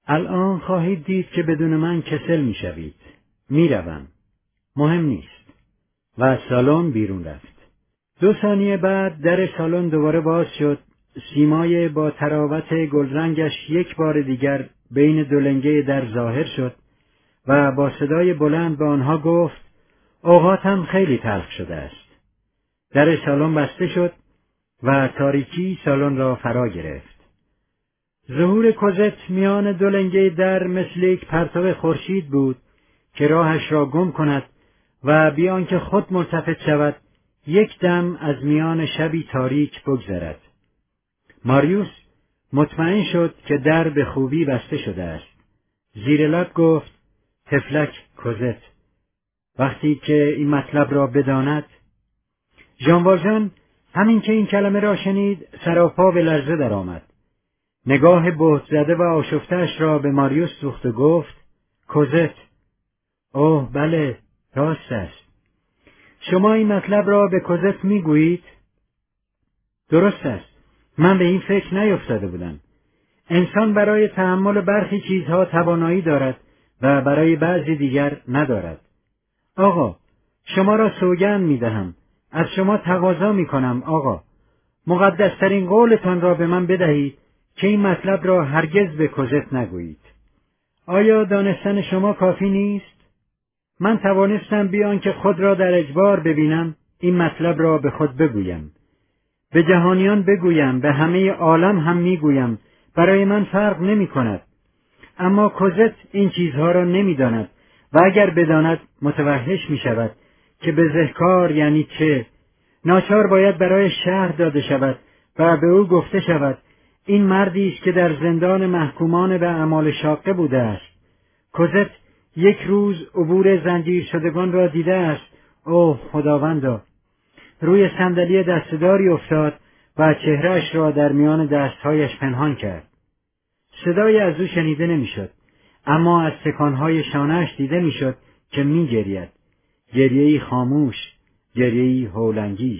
الان خواهید دید که بدون من کسل میشوید. میروم. مهم نیست. و از سالن بیرون رفت. 2 ثانیه بعد در سالن دوباره باز شد. سیمای با تراوت گلرنگش یک بار دیگر بین 2 لنگه در ظاهر شد و با صدای بلند به آنها گفت: اوقاتم خیلی تلخ شده است. در سالن بسته شد و تاریکی سالن را فرا گرفت. ظهور کوزت میان 2 لنگه در مثل یک پرتو خورشید بود که راهش را گم کند و بی آنکه خود ملتفت شود یک دم از میان شبی تاریک بگذرد. ماریوس مطمئن شد که در به خوبی بسته شده است. زیر لب گفت: تفلک کوزت. وقتی که این مطلب را بداند. ژان والژان همین که این کلمه را شنید سراپا به لرزه درآمد. نگاه بهت زده و آشفته‌اش را به ماریوس دوخت و گفت: کوزت. اوه بله، راست است. شما این مطلب را به کوزت میگویید؟ درست است. من به این فکر نیفتاده بودم. انسان برای تحمل برخی چیزها توانایی دارد و برای بعضی دیگر ندارد. آقا، شما را سوگند می‌دهم. از شما تقاضا می‌کنم آقا، مقدس‌ترین قولتان را به من بدهید که این مطلب را هرگز به کوزت نگویید. آیا دانستن شما کافی نیست؟ من توانستم بیان که خود را در اجبار ببینم این مطلب را به خود بگویم. به جهانیان بگویم، به همه عالم هم میگویم، برای من فرق نمی کند. اما کوزت این چیزها را نمیداند و اگر بداند متوحش می شود که بزهکار یعنی چه. ناچار باید برای شهر داده شود و به او گفته شود این مردی است که در زندان محکومان به اعمال شاقه بوده است. کوزت یک روز عبور زنجیر شدگان را دیده است. اوه خداوندا! روی صندلی دسته‌داری افتاد و چهرهش را در میان دستهایش پنهان کرد. صدایی از او شنیده نمیشد، اما از تکانهای شانه‌اش دیده میشد که می‌گرید. گریه‌ای خاموش، گریه‌ای هول‌انگیز.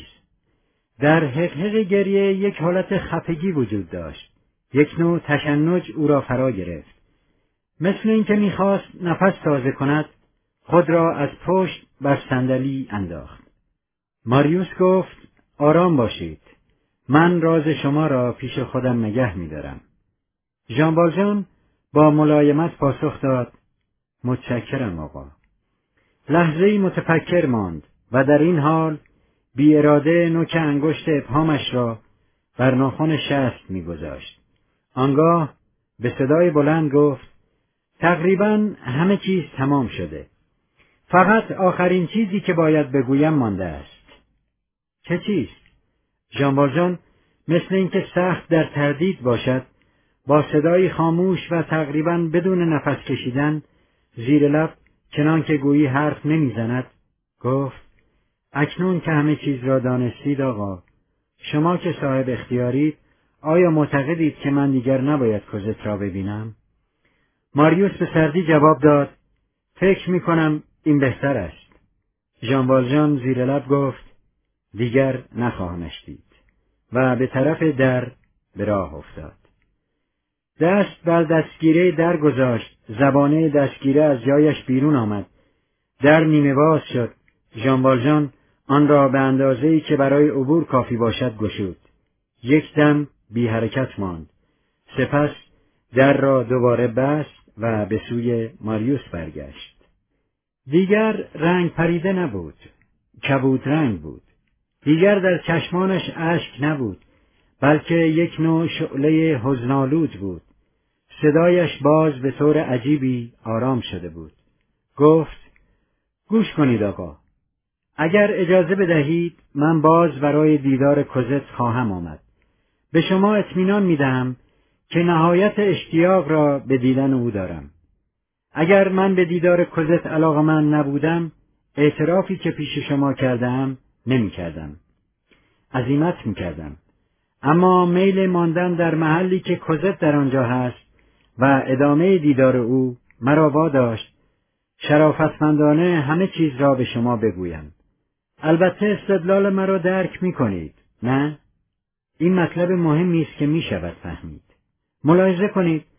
در حقیق گریه یک حالت خفگی وجود داشت. یک نوع تشنج او را فرا گرفت. مثل اینکه می‌خواست نفس تازه کند، خود را از پشت بر صندلی انداخت. ماریوس گفت: آرام باشید. من راز شما را پیش خودم نگه می‌دارم. ژان والژان با ملایمت پاسخ داد: متشکرم آقا. لحظه‌ای متفکر ماند و در این حال بی اراده نوک انگشت ابهامش را بر ناخن شست می‌گذاشت. آنگاه به صدای بلند گفت: تقریباً همه چیز تمام شده. فقط آخرین چیزی که باید بگویم مانده است. چه چیست؟ ژان والژان مثل اینکه سخت در تردید باشد، با صدای خاموش و تقریباً بدون نفس کشیدن زیر لب، چنان که گویی حرف نمیزند، گفت: اکنون که همه چیز را دانستید آقا، شما که صاحب اختیارید، آیا معتقدید که من دیگر نباید کوزت را ببینم؟ ماریوس به سردی جواب داد: فکر میکنم این بهتر است. ژان والژان زیر لب گفت: دیگر نخواهمش دید و به طرف در به راه افتاد. دست بر دستگیره در گذاشت، زبانه دستگیره از جایش بیرون آمد. در نیمه باز شد. ژان والژان آن را به اندازه‌ای که برای عبور کافی باشد گشود. یک دم بی حرکت ماند. سپس در را دوباره بست و به سوی ماریوس برگشت. دیگر رنگ پریده نبود. کبود رنگ بود. دیگر در چشمانش اشک نبود، بلکه یک نوع شعله حزن‌آلود بود. صدایش باز به طور عجیبی آرام شده بود. گفت: گوش کنید آقا. اگر اجازه بدهید من باز برای دیدار کوزت خواهم آمد. به شما اطمینان می‌دهم که نهایت اشتیاق را به دیدن او دارم. اگر من به دیدار کوزت علاقه‌مند نبودم، اعترافی که پیش شما کردم نمی‌کردم. عزیمت می‌کردم. اما میل ماندن در محلی که کوزت در آنجا هست و ادامه دیدار او مرا واداشت شرافتمندانه همه چیز را به شما بگویم. البته استدلال مرا درک می‌کنید، نه؟ این مطلب مهمی است که می‌شود فهمید. ملاحظه کنید،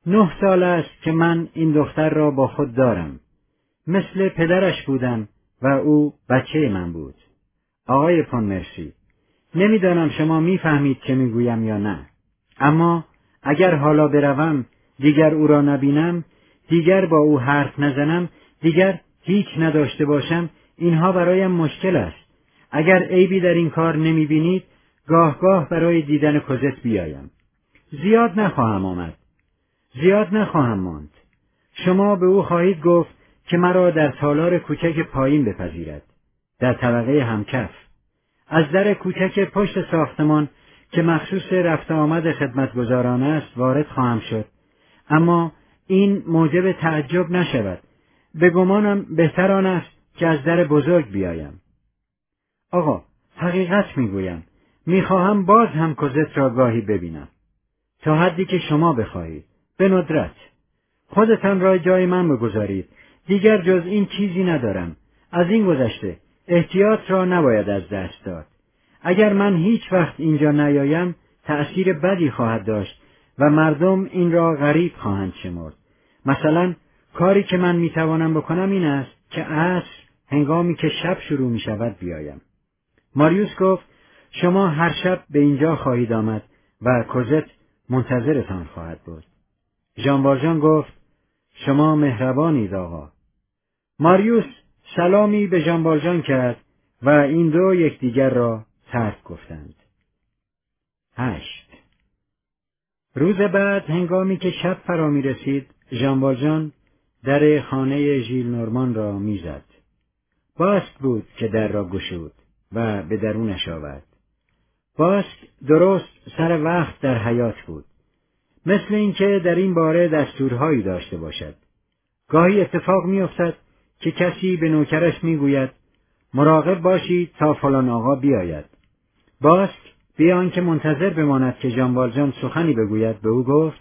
9 سال است که من این دختر را با خود دارم. مثل پدرش بودم و او بچه من بود. آقای پونمرسی، نمیدانم شما میفهمید که میگویم یا نه. اما اگر حالا بروم، دیگر او را نبینم، دیگر با او حرف نزنم، دیگر هیچ نداشته باشم، اینها برایم مشکل است. اگر عیبی در این کار نمیبینید، گاه گاه برای دیدن کوزت بیایم. زیاد نخواهم آمد. زیاد نخواهم ماند. شما به او خواهید گفت که مرا در تالار کوچک پایین بپذیرد، در طبقه همکف. از در کوچک پشت ساختمان که مخصوص رفت آمد خدمتگزاران است وارد خواهم شد، اما این موجب تعجب نشود. به گمانم بهتر آن است که از در بزرگ بیایم. آقا، حقیقت میگویم، میخواهم باز هم کوزت را گاهی ببینم، تا حدی که شما بخواهید، به ندرت. خودتان را جای من بگذارید، دیگر جز این چیزی ندارم. از این گذشته احتیاط را نباید از دست داد. اگر من هیچ وقت اینجا نیایم، تأثیر بدی خواهد داشت و مردم این را غریب خواهند شمرد. مثلا کاری که من میتوانم بکنم این است که عصر هنگامی که شب شروع می شود بیایم. ماریوس گفت شما هر شب به اینجا خواهید آمد و کوزت منتظرتان خواهد بود. ژان والژان گفت شما مهربانید آقا. ماریوس سلامی به ژان والژان کرد و این دو یکدیگر را ترک گفتند. 8. روز بعد هنگامی که شب فرا می رسید، ژان والژان در خانه ژیل نورمان را میزد. باسک بود که در را گشود و به درونش آورد. باسک درست سر وقت در حیاط بود، مثل اینکه در این باره دستورهایی داشته باشد. گاهی اتفاق می‌افتد که کسی به نوکرش میگوید مراقب باشید تا فلان آقا بیاید. باسک بی آنکه منتظر بماند که ژان والژان سخنی بگوید به او گفت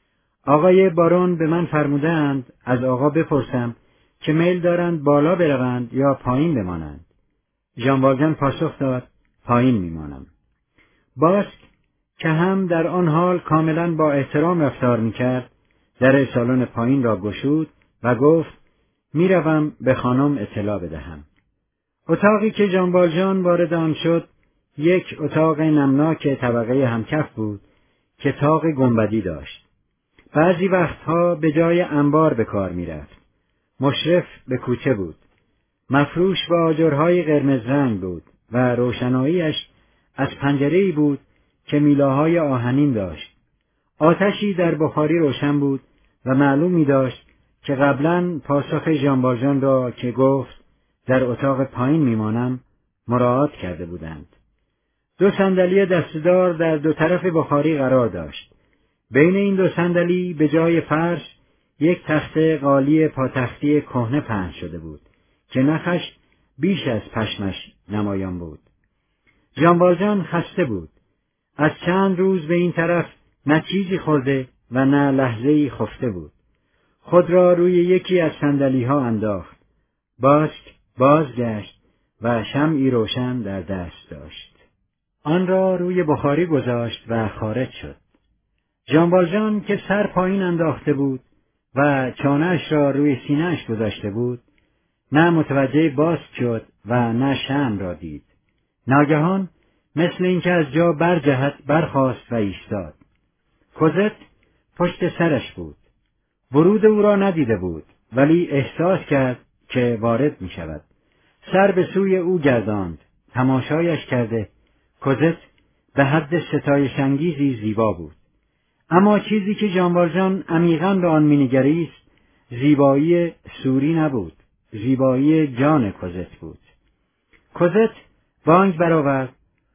آقای بارون به من فرمودند از آقا بپرسم که میل دارند بالا بروند یا پایین بمانند. ژان والژان پاسخ داد پایین میمانم. باسک که هم در آن حال کاملا با احترام رفتار میکرد، در سالن پایین را گشود و گفت میروم به خانم اطلاع بدهم. اتاقی که ژان والژان وارد آن شد یک اتاق نمناک طبقه همکف بود که طاق گنبدی داشت. بعضی وقتها به جای انبار به کار میرفت. مشرف به کوچه بود. مفروش با آجرهای قرمز رنگ بود و روشناییش از پنجره‌ای بود که میلاهای آهنین داشت. آتشی در بخاری روشن بود و معلوم می داشت که قبلا پاسخ ژان والژان را که گفت در اتاق پایین میمانم مراعات کرده بودند. 2 صندلی دسته‌دار در 2 طرف بخاری قرار داشت. بین این 2 صندلی به جای فرش یک تخته قالی پاتختی کهنه پهن شده بود که نخش بیش از پشمش نمایان بود. ژان والژان خسته بود. از چند روز به این طرف نه چیزی خورده و نه لحظه‌ای خفته بود. خود را روی یکی از صندلی‌ها انداخت. باسک بازگشت و شمعی روشن در دست داشت. آن را روی بخاری گذاشت و خارج شد. ژان والژان که سر پایین انداخته بود و چانه‌اش را روی سینه‌اش گذاشته بود، نه متوجه باسک شد و نه شمع را دید. ناگهان مثل اینکه از جا برجهد برخاست و ایستاد. کوزت پشت سرش بود. ورود او را ندیده بود، ولی احساس کرد که وارد می شود. سر به سوی او گرداند، تماشایش کرده. کوزت به حد ستایش‌انگیزی زیبا بود. اما چیزی که ژان والژان عمیقاً به آن می‌نگریست، زیبایی سوری نبود، زیبایی جان کوزت بود. کوزت بانگ برآورد: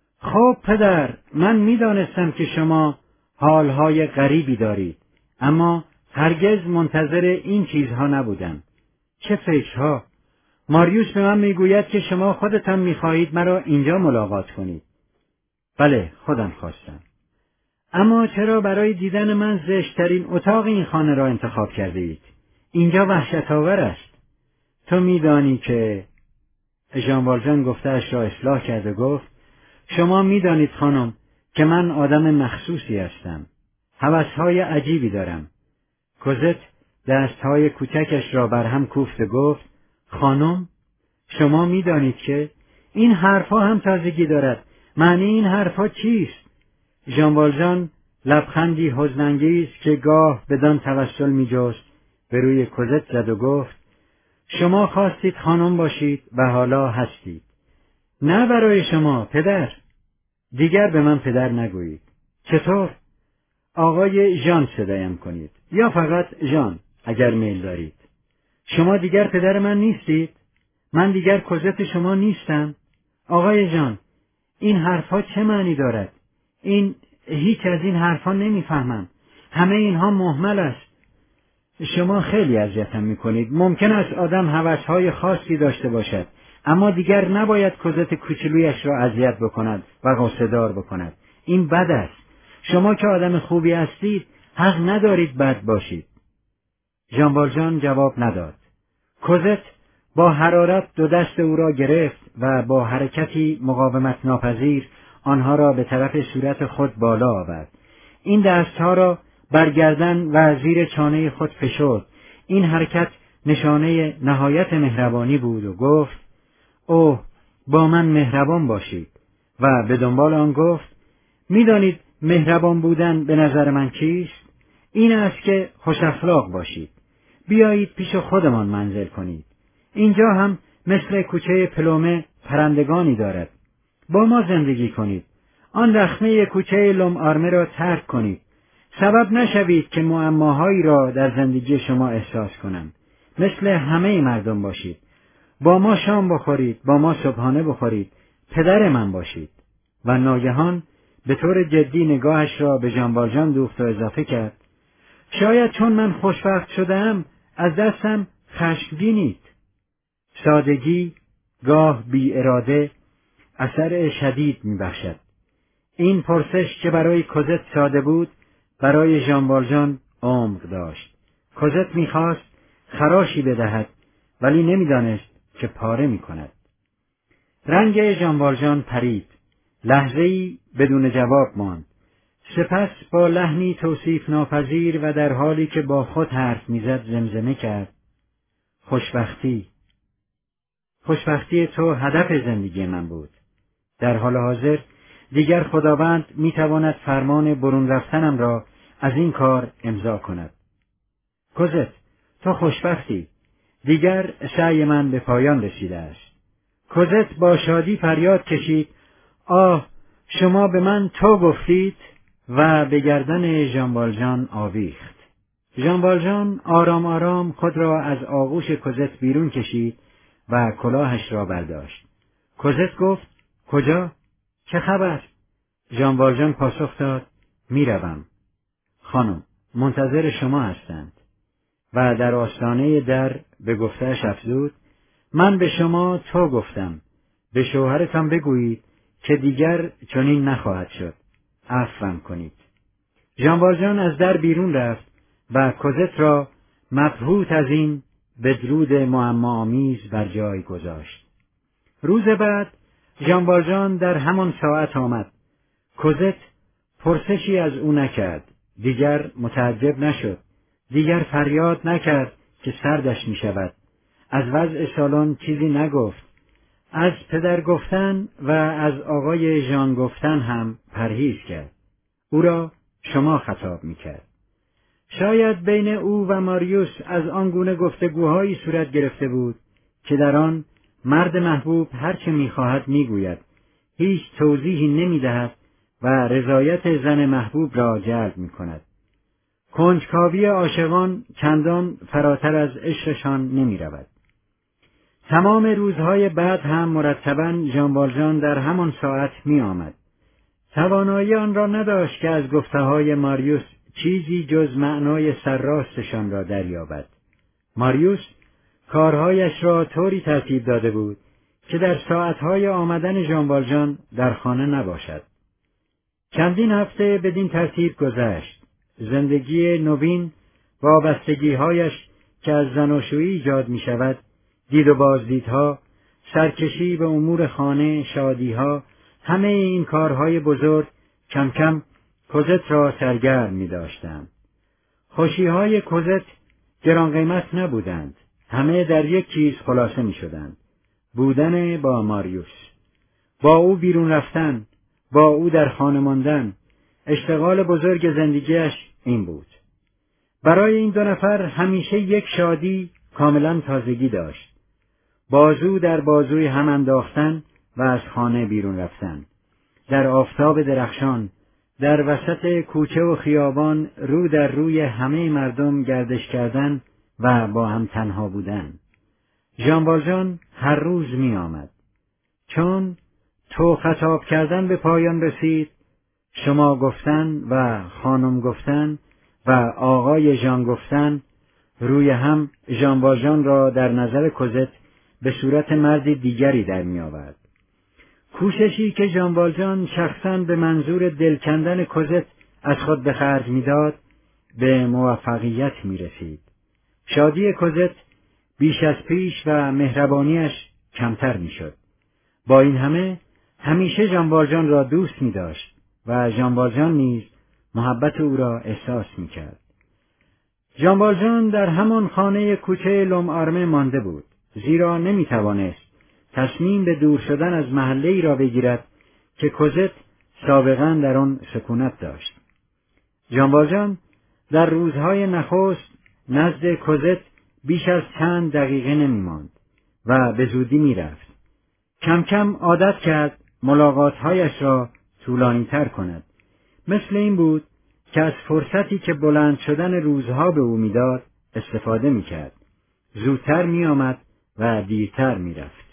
خب پدر، من می‌دانستم که شما حالهای غریبی دارید، اما هرگز منتظر این چیزها نبودم. چه فکرها! ماریوس به من میگوید که شما خودتان میخواهید مرا اینجا ملاقات کنید. بله، خودم خواستم. اما چرا برای دیدن من زشترین اتاق این خانه را انتخاب کرده اید؟ اینجا وحشت‌آور است. تو میدانی که... ژان والژان گفته‌اش را اصلاح کرد و گفت: شما میدانید خانم که من آدم مخصوصی هستم. هوس‌های عجیبی دارم. کوزت دستهای کوچکش را بر هم کوفت و گفت: خانم، شما می‌دانید که این حرفها هم تازگی دارد. معنی این حرفها چیست؟ ژان والژان لبخندی حزن‌انگیز که گاه بدان توسل می‌جست به روی کوزت زد و گفت: شما خواستید خانم باشید و حالا هستید. نه برای شما پدر. دیگر به من پدر نگویید. چطور؟ آقای ژان صدایم کنید یا فقط ژان اگر میل دارید. شما دیگر پدر من نیستید. من دیگر کوزت شما نیستم. آقای ژان، این حرفها چه معنی دارد؟ هیچ از این حرفها نمیفهمم. همه اینها مهمل است. شما خیلی اذیتم میکنید. ممکن است آدم هوسهای خاصی داشته باشد، اما دیگر نباید کوزت کوچولویش را اذیت بکند و غصه‌دار بکند. این بد است. شما که آدم خوبی هستید حق ندارید بد باشید. ژان والژان جواب نداد. کوزت با حرارت دو دست او را گرفت و با حرکتی مقاومت ناپذیر آنها را به طرف صورت خود بالا آورد. این دستها را بر گردن و زیر چانه خود فشرد. این حرکت نشانه نهایت مهربانی بود و گفت: اوه، با من مهربان باشید. و به دنبال آن گفت: می‌دانید مهربان بودن به نظر من چیست؟ این است که خوش اخلاق باشید. بیایید پیش خودمان منزل کنید. اینجا هم مثل کوچه پلومه پرندگانی دارد. با ما زندگی کنید. آن رخنه کوچه لوم آرمه را ترک کنید. سبب نشوید که معماهایی را در زندگی شما احساس کنم. مثل همه مردم باشید. با ما شام بخورید، با ما صبحانه بخورید. پدر من باشید. و ناگهان به طور جدی نگاهش را به ژان والژان دوخت و اضافه کرد: شاید چون من خوشبخت شدم از دستم خشمگینید. سادگی گاه بی اراده اثر شدید می‌بخشد. این پرسش که برای کوزت ساده بود برای ژان والژان عمق داشت. کوزت می‌خواست خراشی بدهد ولی نمی‌دانست که پاره می‌کند. رنگ ژان والژان پرید. لحظه‌ای بدون جواب ماند. سپس با لحنی توصیف ناپذیر و در حالی که با خود حرف می‌زد زمزمه کرد: خوشبختی تو هدف زندگی من بود. در حال حاضر دیگر خداوند می‌تواند فرمان برون رفتنم را از این کار امضا کند. کوزت، تو خوشبختی. دیگر سعی من به پایان رسیده است. کوزت با شادی فریاد کشید: آه، شما به من تو گفتید؟ و به گردن ژان والژان آویخت. ژان والژان آرام آرام خود را از آغوش کوزت بیرون کشید و کلاهش را برداشت. کوزت گفت: کجا؟ چه خبر؟ ژان والژان پاسخ داد: میروم. خانم، منتظر شما هستند. و در آستانه در به گفته‌اش افزود: من به شما تو گفتم. به شوهرتان بگویید که دیگر چنین نخواهد شد. عفوم کنید. ژان والژان از در بیرون رفت و کوزت را مبهوت از این بدرود معماآمیز بر جای گذاشت. روز بعد ژان والژان در همان ساعت آمد. کوزت پرسشی از او نکرد. دیگر متعجب نشد. دیگر فریاد نکرد که سردش می شود. از وضع سالن چیزی نگفت. از پدر گفتن و از آقای ژان گفتن هم پرهیز کرد. او را شما خطاب می کرد. شاید بین او و ماریوس از آنگونه گفتگوهایی صورت گرفته بود که در آن مرد محبوب هرچه می‌خواهد می‌گوید، هیچ توضیحی نمی‌دهد و رضایت زن محبوب را جلب می‌کند. کنجکاوی عاشقان چندان فراتر از عشقشان نمی‌رود. تمام روزهای بعد هم مرتباً ژان والژان در همان ساعت می‌آمد. توانایی آن را نداشت که از گفته‌های ماریوس چیزی جز معنای سرراستشان را دریابد. ماریوس کارهایش را طوری ترتیب داده بود که در ساعتهای آمدن ژان والژان در خانه نباشد. چندین هفته بدین ترتیب گذشت. زندگی نوین، وابستگی‌هایش که از زناشویی ایجاد می شود، دید و بازدیدها، سرکشی به امور خانه، شادیها، همه این کارهای بزرگ کم کم کوزت را سرگرم می داشتند. خوشیهای کوزت گران قیمت نبودند. همه در یک چیز خلاصه می شدند. بودن با ماریوس. با او بیرون رفتن، با او در خانه ماندن. اشتغال بزرگ زندگیش این بود. برای این دو نفر همیشه یک شادی کاملا تازگی داشت. بازو در بازوی هم انداختن و از خانه بیرون رفتن. در آفتاب درخشان، در وسط کوچه و خیابان رو در روی همه مردم گردش کردن و با هم تنها بودن. ژان والژان هر روز می آمد. چون تو خطاب کردن به پایان رسید، شما گفتن و خانم گفتن و آقای ژان گفتن، روی هم ژان والژان را در نظر کوزت به صورت مرد دیگری در می آورد. کوششی که ژان والژان شخصاً به منظور دل کندن کوزت از خود به خرج می‌داد، به موفقیت می‌رسید. شادی کوزت بیش از پیش و مهربانیش کمتر می‌شد. با این همه همیشه ژان والژان را دوست می‌داشت و ژان والژان نیز محبت او را احساس می‌کرد. ژان والژان در همان خانه کوچه لوم آرمه مانده بود، زیرا نمی‌توانست تصمیم به دور شدن از محله‌ای را بگیرد که کوزت سابقاً در آن سکونت داشت. ژان والژان در روزهای نخست نزد کوزت بیش از چند دقیقه نمی‌ماند و به زودی می‌رفت. کم کم عادت کرد ملاقات‌هایش را طولانی‌تر کند. مثل این بود که از فرصتی که بلند شدن روزها به او می‌داد استفاده می‌کرد. زودتر می‌آمد و دیرتر می‌رفت.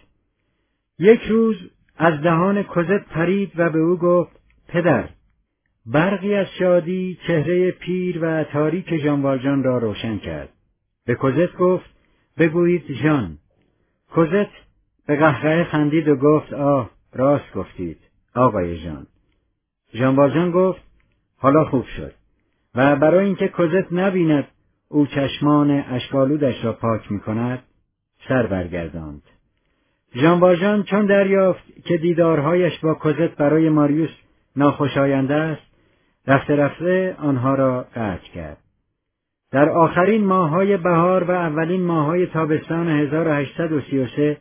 یک روز از دهان کوزت پرید و به او گفت: پدر. برقی از شادی چهره پیر و تاریک ژان والژان را روشن کرد. به کوزت گفت: بگویید ژان. کوزت به قهقهه خندید و گفت: آه، راست گفتید آقای ژان. ژان والژان گفت: حالا خوب شد. و برای اینکه کوزت نبیند او چشمان اشک‌آلودش را پاک می‌کند، سر برگرداند. ژان والژان چون دریافت که دیدارهایش با کوزت برای ماریوس ناخوشایند است، رفته رفته آنها را قطع کرد. در آخرین ماه‌های بهار و اولین ماه‌های تابستان 1833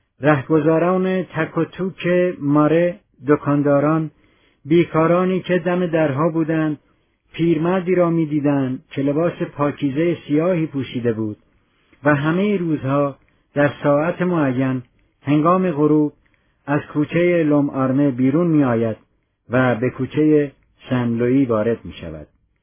رهگذاران تک و توک ماره، دکانداران، بیکارانی که دم درها بودند، پیرمردی را می‌دیدند که لباس پاکیزه سیاهی پوشیده بود و همه روزها در ساعت معین هنگام غروب از کوچه لوم آرمه بیرون می آید و به کوچه سن لویی وارد می شود.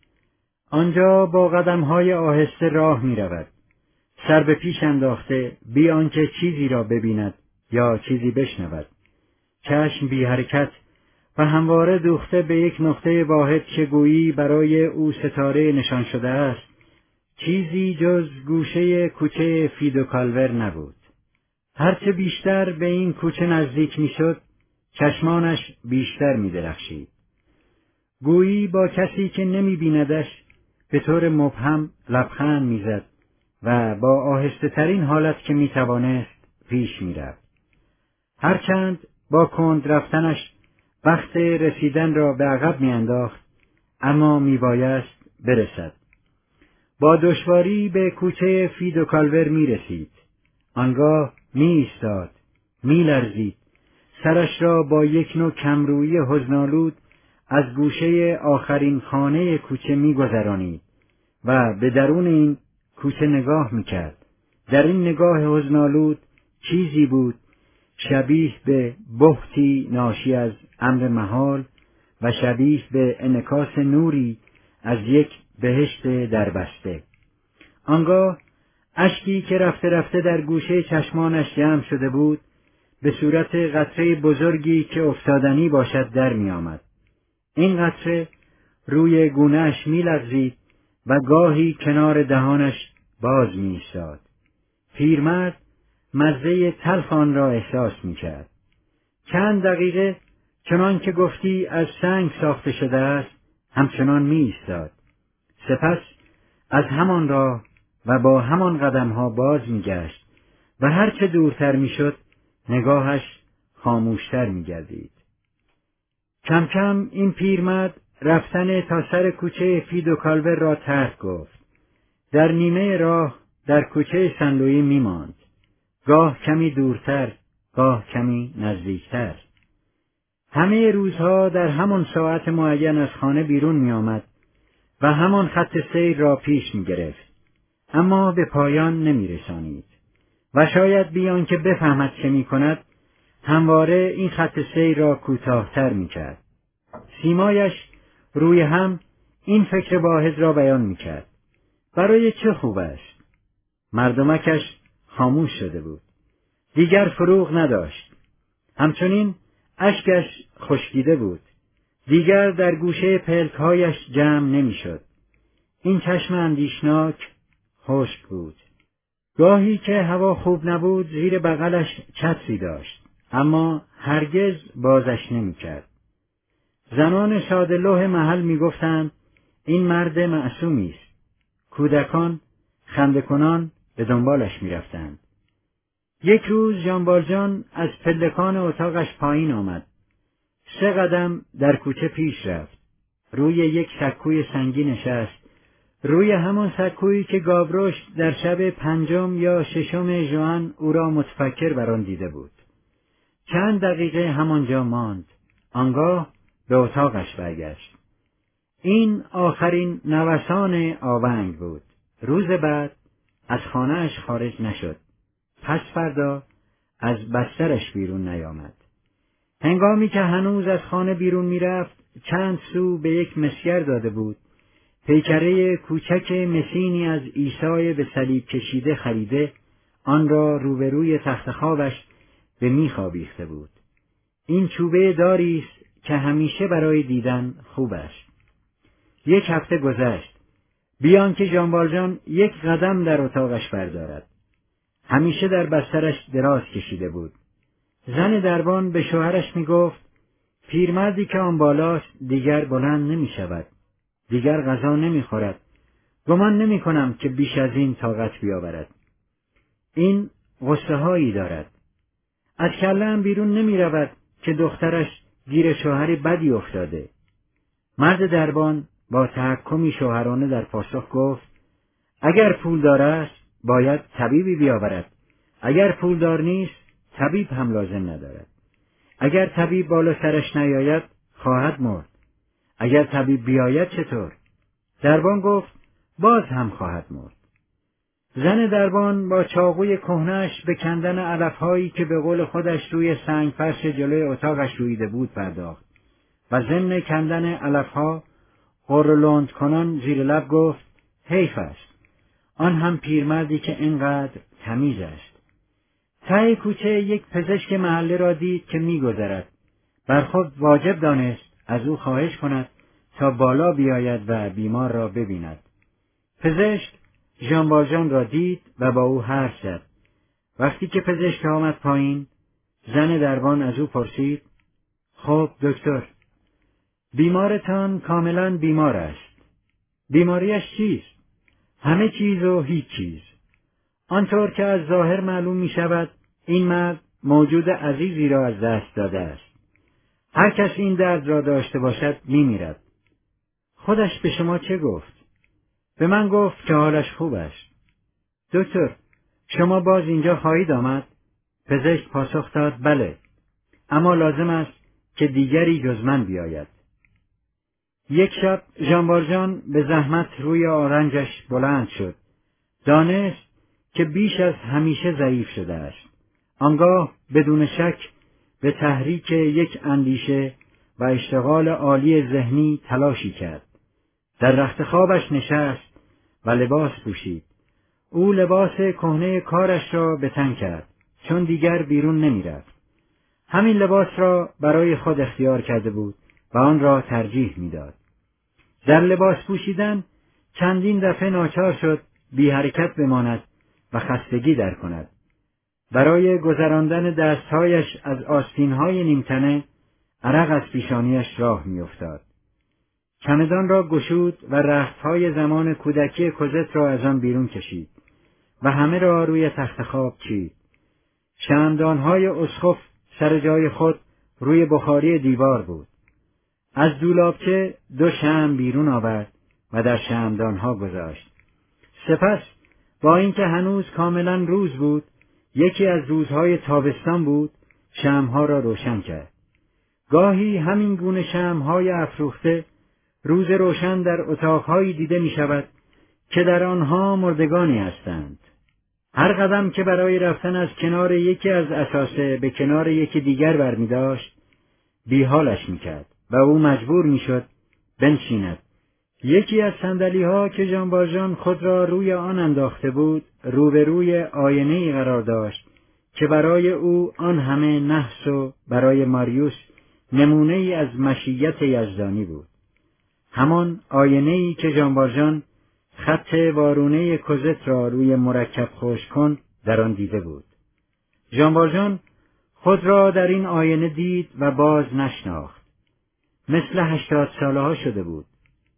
آنجا با قدم‌های آهسته راه می رود، سر به پیش انداخته بی آنکه چیزی را ببیند یا چیزی بشنود، چشم بی حرکت و همواره دوخته به یک نقطه واحد که گویی برای او ستاره نشان شده است. چیزی جز گوشه کوچه فیدو کالور نبود. هرچه بیشتر به این کوچه نزدیک میشد، چشمانش بیشتر می‌درخشید. گویی با کسی که نمی‌بیندش به طور مبهم لبخند می‌زد و با آهسته ترین حالت که می‌توانست پیش می‌رفت. هرچند با کند رفتنش وقت رسیدن را به عقب می‌انداخت، اما میبایست برسد. با دشواری به کوچه فیدو کالور می‌رسید. آنگاه می‌ایستاد، می‌لرزید، سرش را با یک نوع کمرویی حزن‌آلود از گوشه آخرین خانه کوچه می‌گذرانید و به درون این کوچه نگاه می‌کرد. در این نگاه حزن‌آلود چیزی بود شبیه به بهتی ناشی از امر محال و شبیه به انعکاس نوری از یک بهشت دربسته. آنگاه اشکی که رفته رفته در گوشه چشمانش جمع شده بود، به صورت قطره بزرگی که افتادنی باشد در می آمد. این قطره روی گونه‌اش می لغزید و گاهی کنار دهانش باز می ایستاد. پیرمرد مزه تلخ آن را احساس می کرد. چند دقیقه چنان که گفتی از سنگ ساخته شده است، همچنان می ایستاد. سپس از همان راه و با همان قدمها باز می گشت و هرچه دورتر می شد نگاهش خاموشتر می گردید. کم کم این پیرمرد رفتن تا سر کوچه فید و کالور را ترک گفت. در نیمه راه در کوچه سنلویی میماند. گاه کمی دورتر، گاه کمی نزدیکتر. همه روزها در همان ساعت معین از خانه بیرون می آمد و همان خط سیر را پیش می گرفت. اما به پایان نمی رسانید و شاید بیان که بفهمد چه می کند، همواره این خط سیر را کوتاه‌تر می کرد. سیمایش روی هم این فکر واحد را بیان می کرد: برای چه خوب است؟ مردمکش خاموش شده بود. دیگر فروغ نداشت. همچنین اشکش خشکیده بود. دیگر در گوشه پلک‌هایش جمع نمی‌شد. این چشم اندیشناک خشک بود. گاهی که هوا خوب نبود زیر بغلش چتری داشت، اما هرگز بازش نمی‌کرد. زنان ساده‌لوح محل می‌گفتند این مرد معصومی است. کودکان خنده‌کنان به دنبالش می‌رفتند. یک روز ژان والژان از پلکان اتاقش پایین آمد. 3 قدم در کوچه پیش رفت. روی یک سکوی سنگی نشست. روی همان سکویی که گاوروش در شب 5 یا 6 ژوئن او را متفکر بر آن دیده بود. چند دقیقه همانجا ماند. آنگاه به اتاقش برگشت. این آخرین نوسان آونگ بود. روز بعد از خانه‌اش خارج نشد. پس فردا از بسترش بیرون نیامد. هنگامی که هنوز از خانه بیرون میرفت، چند سو به یک مسگر داده بود. پیکره کوچک مسینی از عیسی به صلیب کشیده خریده، آن را روبروی تخت خوابش به میخ آویخته بود. این چوبه داری است که همیشه برای دیدن خوب است. 1 هفته گذشت بیان که ژان والژان 1 قدم در اتاقش بردارد. همیشه در بسترش دراز کشیده بود. زن دربان به شوهرش می گفت: پیرمردی که آن بالاست دیگر بلند نمی شود. دیگر غذا نمی خورد. گمان نمی کنم که بیش از این طاقت بیاورد. این غصه هایی دارد. از کله‌ام بیرون نمی رود که دخترش گیر شوهری بدی افتاده. مرد دربان با تحکمی شوهرانه در پاسخ گفت: اگر پولدار است باید طبیبی بیاورد. اگر پولدار نیست طبیب هم لازم ندارد. اگر طبیب بالا سرش نیاید خواهد مرد. اگر طبیب بیاید چطور؟ دربان گفت: باز هم خواهد مرد. زن دربان با چاقوی کهنه‌اش به کندن علف‌هایی که به قول خودش روی سنگ فرش جلوی اتاقش رویده بود پرداخت و ضمن کندن علف‌ها غرولند کنان زیر لب گفت: حیف است. آن هم پیرمردی که اینقدر تمیز است. ته کوچه یک پزشک محله را دید که می‌گذرد. بر خود واجب دانست از او خواهش کند تا بالا بیاید و بیمار را ببیند. پزشک ژان والژان را دید و با او حرف زد. وقتی که پزشک آمد پایین، زن دربان از او پرسید: خب دکتر، بیمارتان کاملا بیمار است. بیماریش چیست؟ همه چیز و هیچ چیز. آنطور که از ظاهر معلوم می شود این مرد موجود عزیزی را از دست داده است. هر کس این درد را داشته باشد می میرد. خودش به شما چه گفت؟ به من گفت که حالش خوب است. دکتر، شما باز اینجا خواهید آمد؟ پزشک پاسخ داد: بله، اما لازم است که دیگری جز من بیاید. یک شب ژان والژان به زحمت روی آرنجش بلند شد. دانست که بیش از همیشه ضعیف شده است. آنگاه بدون شک به تحریک یک اندیشه و اشتغال عالی ذهنی تلاشی کرد. در رخت خوابش نشست و لباس پوشید. او لباس کهنه کارش را به تن کرد، چون دیگر بیرون نمی رفت. همین لباس را برای خود اختیار کرده بود و آن را ترجیح می داد. در لباس پوشیدن چندین دفعه ناچار شد بی حرکت بماند و خستگی در کند. برای گذراندن دستهایش از آستینهای نیمتنه عرق از پیشانیش راه می افتاد. چمدان را گشود و رختهای زمان کودکی کوزت را از آن بیرون کشید و همه را روی تخت خواب چید. شمعدانهای اسقف سر جای خود روی بخاری دیوار بود. از دولابچه 2 شمع بیرون آورد و در شمعدانها گذاشت. سپس با اینکه هنوز کاملا روز بود، یکی از روزهای تابستان بود، شمعها را روشن کرد. گاهی همین گونه شمعهای افروخته روز روشن در اتاقهایی دیده می شود که در آنها مردگانی هستند. هر قدم که برای رفتن از کنار یکی از اساسه به کنار یکی دیگر برمی داشت، بیحالش می کرد و او مجبور می شد بنشیند. یکی از صندلی‌ها که ژان والژان خود را روی آن انداخته بود، روبروی آینه‌ای قرار داشت که برای او آن همه نحس و برای ماریوس نمونه‌ای از مشیت یزدانی بود. همان آینه‌ای که ژان والژان خط وارونه کوزت را روی مرکب خشک کن در آن دیده بود. ژان والژان خود را در این آینه دید و باز نشناخت. مثل 80 ساله‌ها شده بود.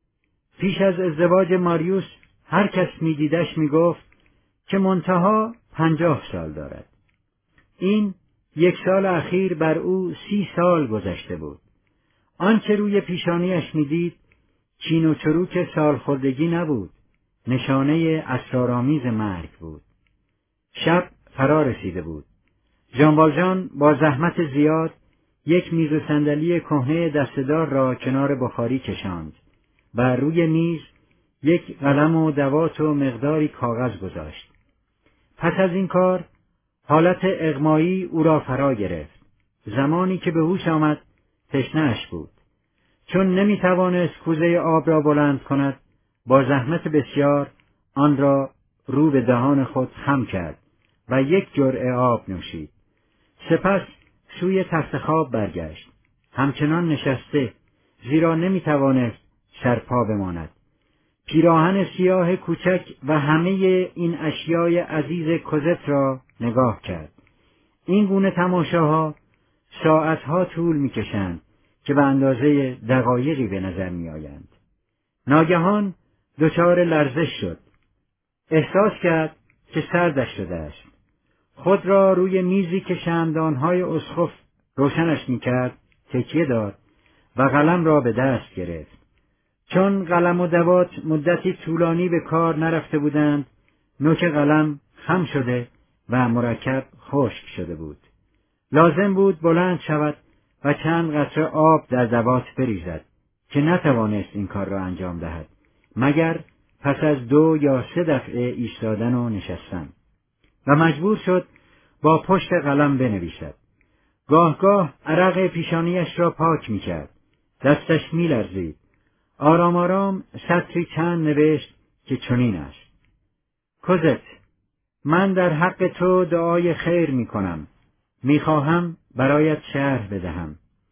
پیش از ازدواج ماریوس هر کس می‌دیدش می‌گفت که منتها 50 سال دارد. این 1 سال اخیر بر او 30 سال گذشته بود. آنچه روی پیشانیش می‌دید چین و چروک سالخوردگی نبود، نشانه اسرارآمیز مرگ بود. شب فرا رسیده بود. ژان والژان با زحمت زیاد یک میز و صندلی کهنه دسته‌دار را کنار بخاری کشاند و روی میز یک قلم و دوات و مقداری کاغذ گذاشت. پس از این کار حالت اغمایی او را فرا گرفت. زمانی که به هوش آمد تشنه‌اش بود. چون نمی‌توانست کوزه آب را بلند کند، با زحمت بسیار آن را رو به دهان خود خم کرد و 1 جرعه آب نوشید. سپس سوی تخت خواب برگشت. همچنان نشسته، زیرا نمی‌توانست سرپا بماند. پیراهن سیاه کوچک و همه این اشیای عزیز کوزت را نگاه کرد. این گونه تماشاها ساعتها طول می‌کشند که به اندازه دقایقی به نظر می‌آیند. ناگهان دچار لرزش شد. احساس کرد که سردش شده است. خود را روی میزی که شمعدان‌های اسقف روشنش می‌کرد تکیه داد و قلم را به دست گرفت. چون قلم و دوات مدتی طولانی به کار نرفته بودند، نوک قلم خم شده و مرکب خشک شده بود. لازم بود بلند شود و چند قطره آب در دوات بریزد که نتوانست این کار را انجام دهد مگر پس از 2 یا 3 دفعه ایستادن و نشستن، و مجبور شد با پشت قلم بنویسد. گاه عرق پیشانیش را پاک می‌کرد. دستش می‌لرزید. آرام آرام سطری چند نوشت که چنین است: کوزت، من در حق تو دعای خیر می‌کنم. می‌خواهم برایت شرح بدهم.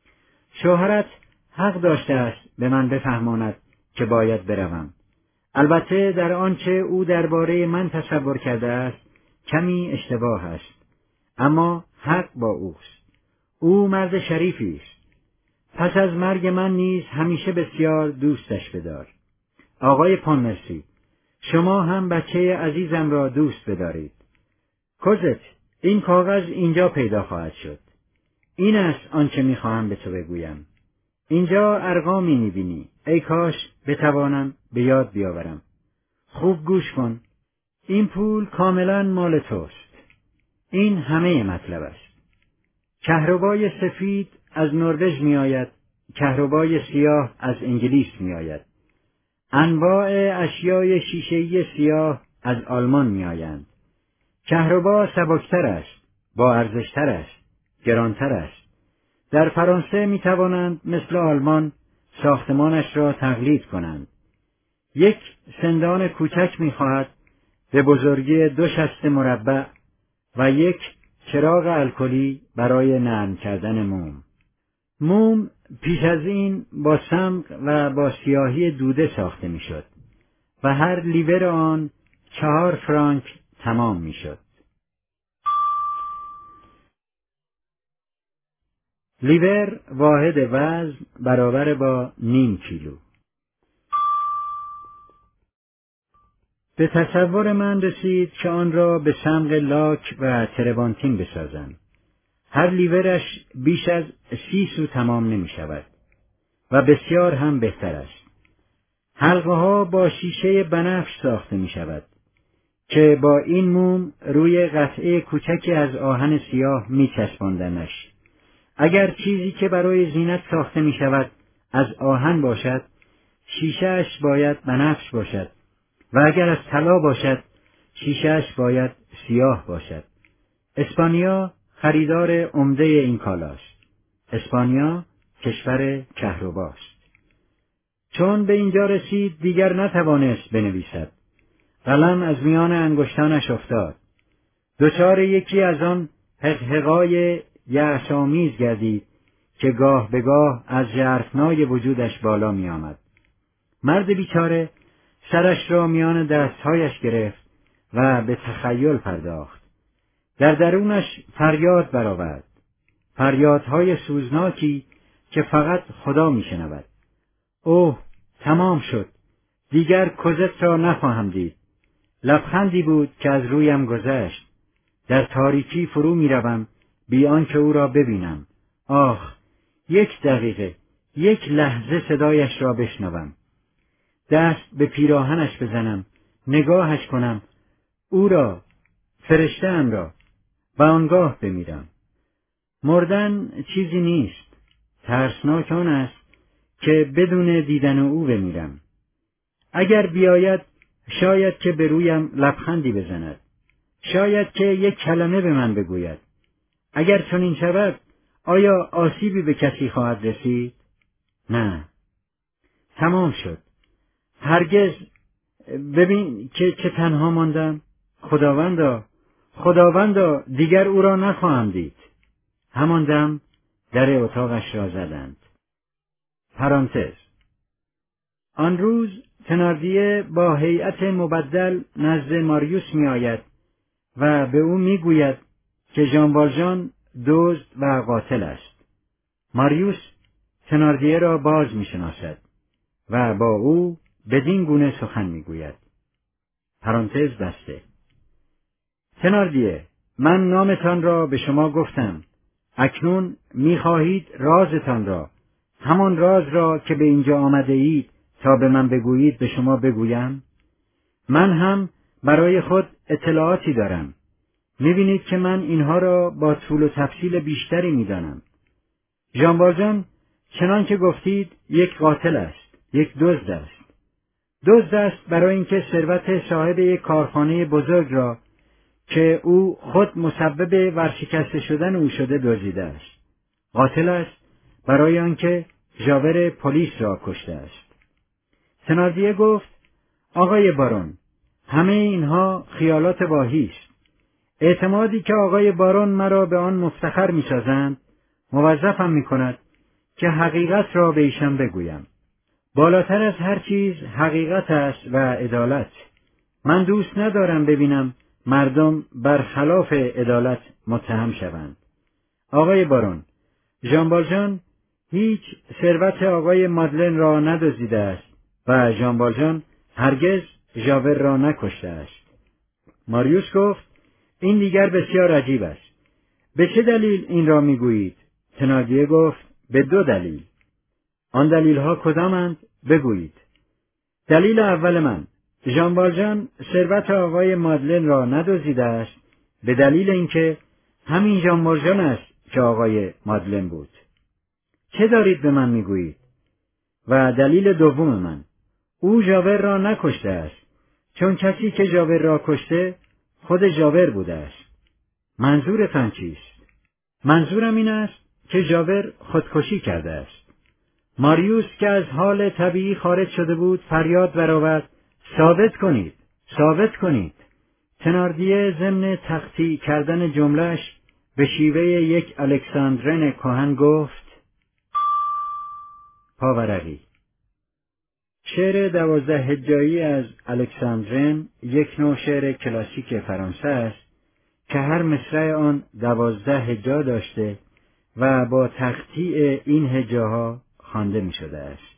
شوهرت حق داشته است به من بفهماند که باید بروم. البته در آنچه او درباره من تصور کرده است کمی اشتباه است، اما حق با اوست. او مرد شریفی است. پس از مرگ من نیز همیشه بسیار دوستش بدار. آقای پونمرسی، شما هم بچه عزیزم را دوست بدارید. کوزت، این کاغذ اینجا پیدا خواهد شد. این است آنچه می‌خواهم به تو بگویم. اینجا ارقامی می‌بینی. ای کاش بتوانم به یاد بیاورم. خوب گوش کن. این پول کاملا مال توست. این همه مطلب است. کهربای سفید از نروژ می‌آید، کهربای سیاه از انگلیس می‌آید. انواع اشیای شیشه‌ای سیاه از آلمان می‌آیند. کهربا سبکتر است، با ارزشتر است، گرانتر است. در فرانسه می‌توانند مثل آلمان ساختمانش را تقلید کنند. 1 سندان کوچک می‌خواهد به بزرگی 2 شست مربع و 1 چراغ الکلی برای نرم کردن موم. موم پیش از این با صمغ و با سیاهی دوده ساخته میشد و هر لیور آن 4 فرانک تمام میشد. لیور واحد وزن برابر با نیم کیلو. به تصور من رسید که آن را به صمغ لاک و تربانتین بسازم. هر لیورش بیش از 30 سو تمام نمی شود. و بسیار هم بهتر است. حلقه ها با شیشه بنفش ساخته می شود که با این موم روی قطعه کوچکی از آهن سیاه می چسباندنش. اگر چیزی که برای زینت ساخته می شود از آهن باشد، شیشه‌اش باید بنفش باشد و اگر از طلا باشد، شیشه‌اش باید سیاه باشد. اسپانیا خریدار عمده این کالاست. اسپانیا کشور کهرباست. چون به اینجا رسید دیگر نتوانست بنویسد. قلم از میان انگشتانش افتاد. دچار یکی از آن حقحقای یأس‌آمیز گردید که گاه به گاه از ژرفنای وجودش بالا می آمد. مرد بیچاره سرش را میان دستهایش گرفت و به تخیل پرداخت. در درونش فریاد برآورد. فریادهای سوزناکی که فقط خدا می شنود. اوه، تمام شد. دیگر کوزت را نخواهم دید. لبخندی بود که از رویم گذشت. در تاریکی فرو می روم بی آنکه او را ببینم. آخ، یک دقیقه، یک لحظه صدایش را بشنوم. دست به پیراهنش بزنم، نگاهش کنم، او را، فرشته‌ام را، و آنگاه بمیرم. مردن چیزی نیست. ترسناک آن است که بدون دیدن او بمیرم. اگر بیاید شاید که به رویم لبخندی بزند. شاید که یک کلمه به من بگوید. اگر چنین شود آیا آسیبی به کسی خواهد رسید؟ نه. تمام شد. هرگز. ببین که چه تنها ماندم. خداوندا دیگر او را نخواهم دید. همان دم در اتاقش را زدند. پرانتز. آن روز تناردیه با هیئت مبدل نزد ماریوس می آید و به او می گوید که ژان والژان دزد و قاتل است. ماریوس تناردیه را باز می شناسد و با او بدین گونه سخن می گوید. پرانتز بسته. تناردیه، من نامتان را به شما گفتم. اکنون می خواهید رازتان را، همان راز را که به اینجا آمده اید تا به من بگویید به شما بگویم؟ من هم برای خود اطلاعاتی دارم. می‌بینید که من اینها را با طول و تفصیل بیشتری می‌دانم. ژان والژان چنان که گفتید یک قاتل است، یک دزد است. دزد است برای اینکه ثروت صاحب یک کارخانه بزرگ را که او خود مسبب ورشکسته شدن او شده دزدیده است. قاتل است برای آنکه ژاور پلیس را کشته است. تناردیه گفت: آقای بارون، همه اینها خیالات واهی است. اعتمادی که آقای بارون مرا به آن مفتخر می‌سازند موظفم می‌کند که حقیقت را به ایشان بگویم. بالاتر از هر چیز حقیقت است و عدالت. من دوست ندارم ببینم مردم برخلاف عدالت متهم شوند. آقای بارون، ژان والژان هیچ ثروت آقای مادلن را ندزدیده است و ژان والژان هرگز ژاور را نکشته است. ماریوس گفت: این دیگر بسیار عجیب است. به چه دلیل این را میگویید؟ تناردیه گفت: به 2 دلیل. آن دلیل‌ها کدامند؟ بگویید. دلیل اول من: ژان والژان ثروت آقای مادلن را ندزدیده است به دلیل اینکه همین ژان والژان است که آقای مادلن بود. چه دارید به من میگویید؟ و دلیل دوم من: او ژاور را نکشته است، چون کسی که ژاور را کشته خود ژاور بوده است. منظورتان چیست؟ منظورم این است که ژاور خودکشی کرده است. ماریوس که از حال طبیعی خارج شده بود فریاد برآورد: ثابت کنید، ثابت کنید. تناردیه ضمن تقطیع کردن جمله‌اش به شیوه یک الکساندرن کهن گفت: پاورقی. شعر 12 هجایی از الکساندرن یک نوع شعر کلاسیک فرانسه است که هر مصرع آن 12 هجا داشته و با تقطیع این هجاها خوانده می شده است.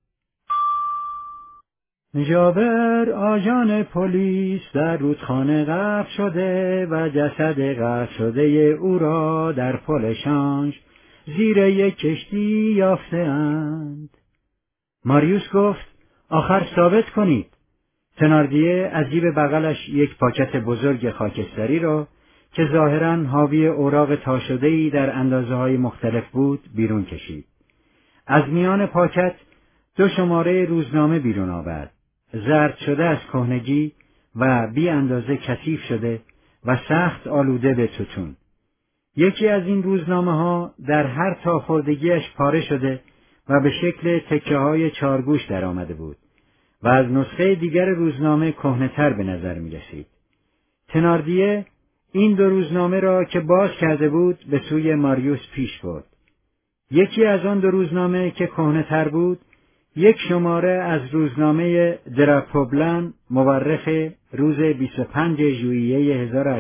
ژاور آژان پلیس در رودخانه غرق شده و جسد غرق شده او را در پل شانش زیر یک کشتی یافته‌اند. ماریوس گفت آخر ثابت کنید. تناردیه از جیب بغلش یک پاکت بزرگ خاکستری را که ظاهراً حاوی اوراق تا شده‌ای در اندازه‌های مختلف بود بیرون کشید. از میان پاکت 2 شماره روزنامه بیرون آورد، زرد شده از کهنگی و بی اندازه کثیف شده و سخت آلوده به توتون. یکی از این روزنامه‌ها در هر تا خوردگیش پاره شده و به شکل تکه‌های چارگوش در آمده بود و از نسخه دیگر روزنامه کهنه‌تر به نظر می رسید. تناردیه این 2 روزنامه را که باز کرده بود به سوی ماریوس پیش برد. یکی از آن 2 روزنامه که کهنه‌تر بود، یک شماره از روزنامه دراپوبلان مورخ روز 25 ژوئیه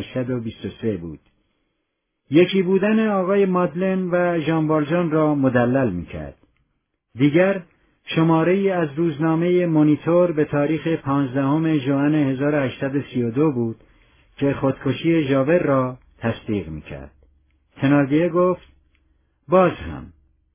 1823 بود. یکی بودن آقای مادلن و ژان والژان را مدلل می‌کرد. دیگر شماره‌ای از روزنامه مونیتور به تاریخ 15 ژوئن 1832 بود که خودکشی ژاور را تصدیق می‌کرد. تناردیه گفت باز هم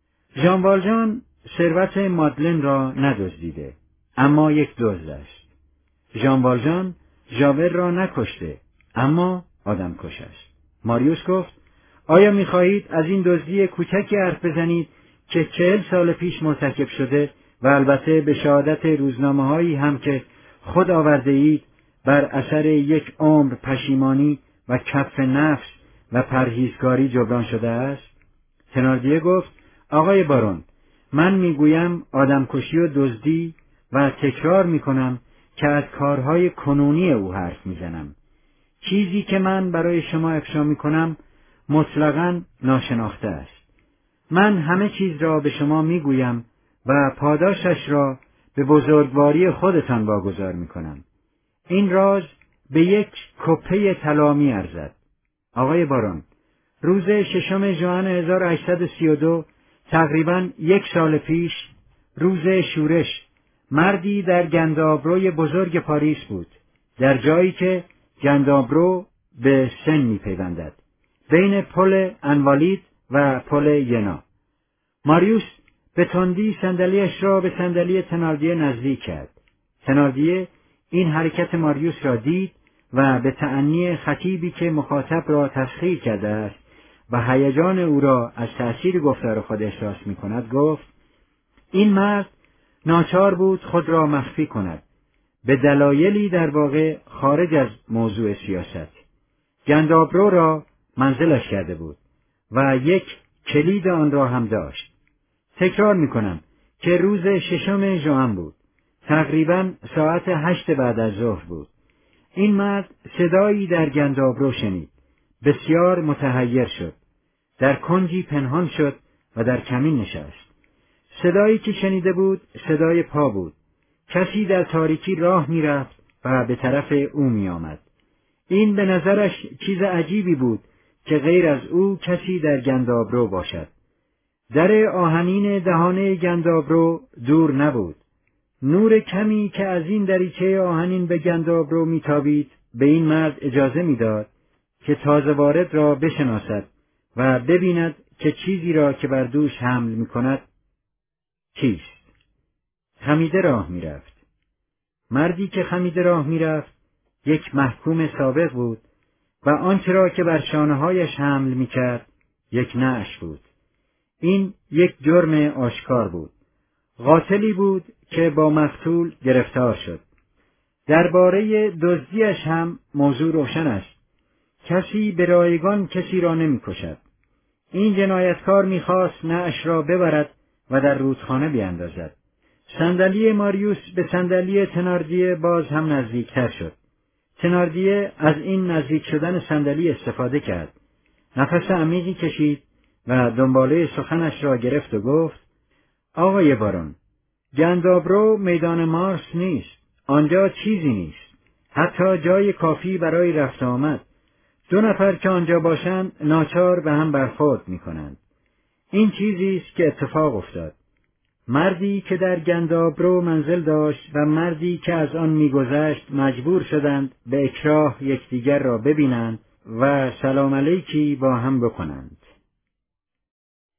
ژان والژان ثروت مادلن را ندزدیده، اما یک دزد است. ژان والژان ژاور را نکشته، اما آدمکش است. ماریوس گفت آیا می‌خواهید از این دزدی کوچکی حرف بزنید که 40 سال پیش مرتکب شده و البته به شهادت روزنامه‌هایی هم که خود آورده اید بر اثر یک عمر پشیمانی و کف نفس و پرهیزکاری جبران شده است؟ تناردیه گفت آقای بارون، من میگویم آدمکشی و دزدی و تکرار میکنم که از کارهای کنونی او حرف میزنم. چیزی که من برای شما افشا میکنم مطلقاً ناشناخته است. من همه چیز را به شما میگویم و پاداشش را به بزرگواری خودتان واگذار میکنم. این راز به یک کپه طلا میارزد. آقای بارون، روز 6 ژوئن 1832 تقریباً 1 سال پیش، روز شورش، مردی در گندابروی بزرگ پاریس بود، در جایی که گندابرو به سن میپیوندد، بین پل انوالید و پل ینا. ماریوس به تندی صندلی‌اش را به صندلی تناردیه نزدیک کرد. تناردیه این حرکت ماریوس را دید و به تأنی خطیبی که مخاطب را تسخیر کرده است و هیجان او را از تأثیر گفتار خود احساس می‌کند گفت این مرد ناچار بود خود را مخفی کند به دلایلی در واقع خارج از موضوع سیاست. گندابرو را منزلش کرده بود و یک کلید آن را هم داشت. تکرار می‌کنم که روز 6 ژوئن بود. تقریباً ساعت 8 بعد از ظهر بود. این مرد صدایی در گندابرو شنید. بسیار متحیر شد. در کنجی پنهان شد و در کمین نشست. صدایی که شنیده بود صدای پا بود. کسی در تاریکی راه می‌رفت و به طرف او می‌آمد. این به نظرش چیز عجیبی بود که غیر از او کسی در گندابرو باشد. در آهنین دهانه گندابرو دور نبود. نور کمی که از این دریچه آهنین به گندابرو میتابید به این مرد اجازه میداد که تازه وارد را بشناسد و ببیند که چیزی را که بر دوش حمل میکند چیست. خمیده راه میرفت. مردی که خمیده راه میرفت یک محکوم سابق بود و آنچه را که بر شانه‌هایش حمل میکرد یک نعش بود. این یک جرم آشکار بود. قاتلی بود که با مقتول گرفتار شد. درباره دزدیش هم موضوع روشن است. کسی به رایگان کسی را نمی‌کشد. این جنایتکار می‌خواست نعش را ببرد و در رودخانه بیاندازد. صندلی ماریوس به صندلی تناردیه باز هم نزدیکتر شد. تناردیه از این نزدیک شدن صندلی استفاده کرد. نفس عمیقی کشید و دنباله سخنش را گرفت و گفت آقای بارون، گندابرو میدان مارس نیست. آنجا چیزی نیست. حتی جای کافی برای رفت آمد. 2 نفر که آنجا باشند ناچار به هم برخورد می‌کنند. این چیزی است که اتفاق افتاد. مردی که در گندابرو منزل داشت و مردی که از آن می‌گذشت مجبور شدند به اکراه یکدیگر را ببینند و سلام علیکی با هم بکنند.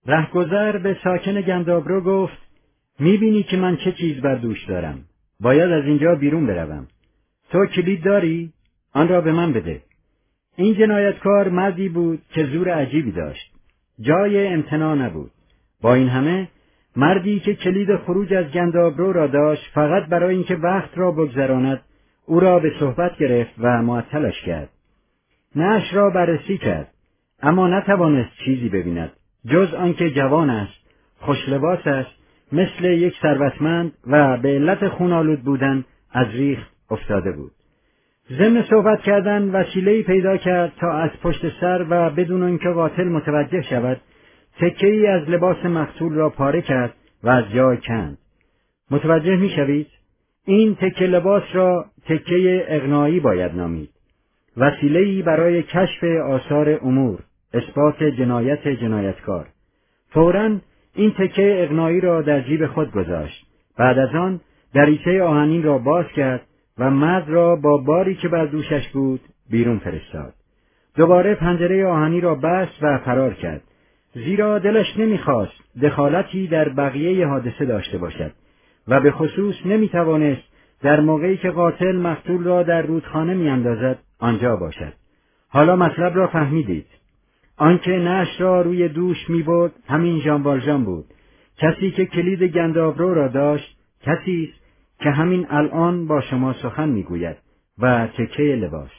رهگذر به ساکن گندابرو گفت: میبینی که من چه چیز بر دوش دارم. باید از اینجا بیرون بروم. تو کلید داری؟ آن را به من بده. این جنایتکار مردی بود که زور عجیبی داشت. جای امتناع نبود. با این همه مردی که کلید خروج از گندابرو را داشت، فقط برای اینکه وقت را بگذراند او را به صحبت گرفت و معطلش کرد. نعش را بررسی کرد، اما نتوانست چیزی ببیند جز آنکه جوان است، خوش لباس است، مثل یک ثروتمند و به علت خون‌آلود بودن از ریخت افتاده بود. ضمن صحبت کردن وسیله‌ای پیدا کرد تا از پشت سر و بدون اینکه قاتل متوجه شود تکه‌ای از لباس مقتول را پاره کرد و از جای کند. متوجه می‌شوید؟ این تکه لباس را تکه اقناعی باید نامید. وسیله‌ای برای کشف آثار امور، اثبات جنایت جنایتکار. فوراً این تکه اقناعی را در جیب خود گذاشت. بعد از آن دریچه آهنین را باز کرد و مرد را با باری که بر دوشش بود بیرون فرستاد. دوباره پنجره آهنی را بست و فرار کرد، زیرا دلش نمیخواست دخالتی در بقیه حادثه داشته باشد و به خصوص نمیتوانست در موقعی که قاتل مقتول را در رودخانه میاندازد آنجا باشد. حالا مطلب را فهمیدید. آنکه نعش را روی دوش میبرد همین ژان والژان بود، کسی که کلید گندابرو را داشت، کسی است که همین الان با شما سخن میگوید و تکه لباس.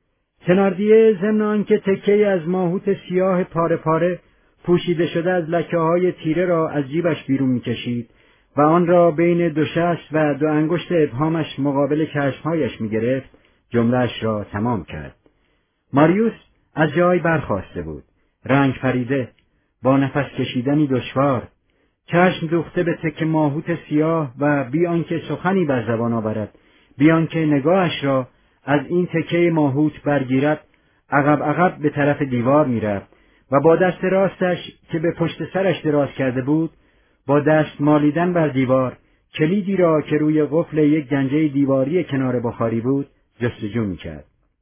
تناردیه ضمن آنکه تکه از ماهوت سیاه پاره پاره پوشیده شده از لکه‌های تیره را از جیبش بیرون میکشید و آن را بین دو شست و دو انگشت ابهامش مقابل چشمهایش میگرفت، جمله‌اش را تمام کرد. ماریوس از جای برخاسته بود، رنگ پریده، با نفس کشیدنی دشوار، چشم دوخته به تکه ماهوت سیاه و بی آنکه سخنی بر زبان آورد، بی آنکه نگاهش را از این تکه ماهوت برگیرد، عقب عقب به طرف دیوار میرفت و با دست راستش که به پشت سرش دراز کرده بود، با دست مالیدن بر دیوار کلیدی را که روی قفل یک گنجه دیواری کنار بخاری بود جستجو میکرد.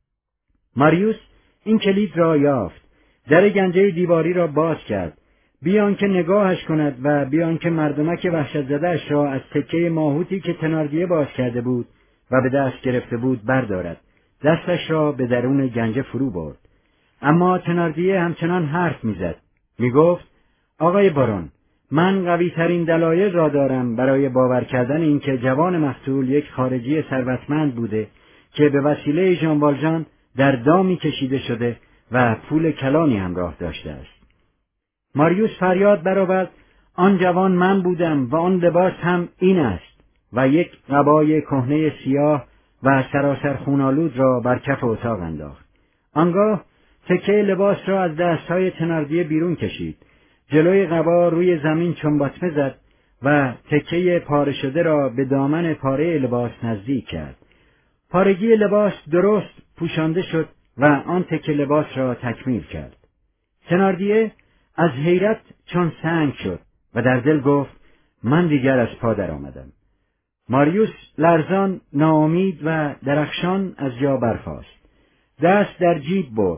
ماریوس این کلید را یافت، در گنجه دیواری را باز کرد، بی آنکه نگاهش کند و بی آنکه مردمک وحشت زده‌اش را از تکه ماهوتی که تناردیه باز کرده بود و به دست گرفته بود بردارد، دستش را به درون گنجه فرو برد. اما تناردیه همچنان حرف میزد، میگفت: آقای بارون، من قوی ترین دلایل را دارم برای باور کردن اینکه جوان مقتول یک خارجی ثروتمند بوده که به وسیله ژان والژان در دامی کشیده شده و پول کلانی همراه داشته است. ماریوس فریاد برآورد: آن جوان من بودم و آن لباس هم این است، و یک قبای کهنه سیاه و سراسر خون‌آلود را بر کف اتاق انداخت. آنگاه تکه لباس را از دستهای تناردیه بیرون کشید، جلوی قبا روی زمین چنباتمه زد و تکه پاره شده را به دامن پاره لباس نزدیک کرد. پارگی لباس درست پوشانده شد و آن تکه لباس را تکمیل کرد. تناردیه از حیرت چون سنگ شد و در دل گفت: من دیگر از پا در آمدم. ماریوس لرزان، ناامید و درخشان از جا برخاست. دست در جیب برد.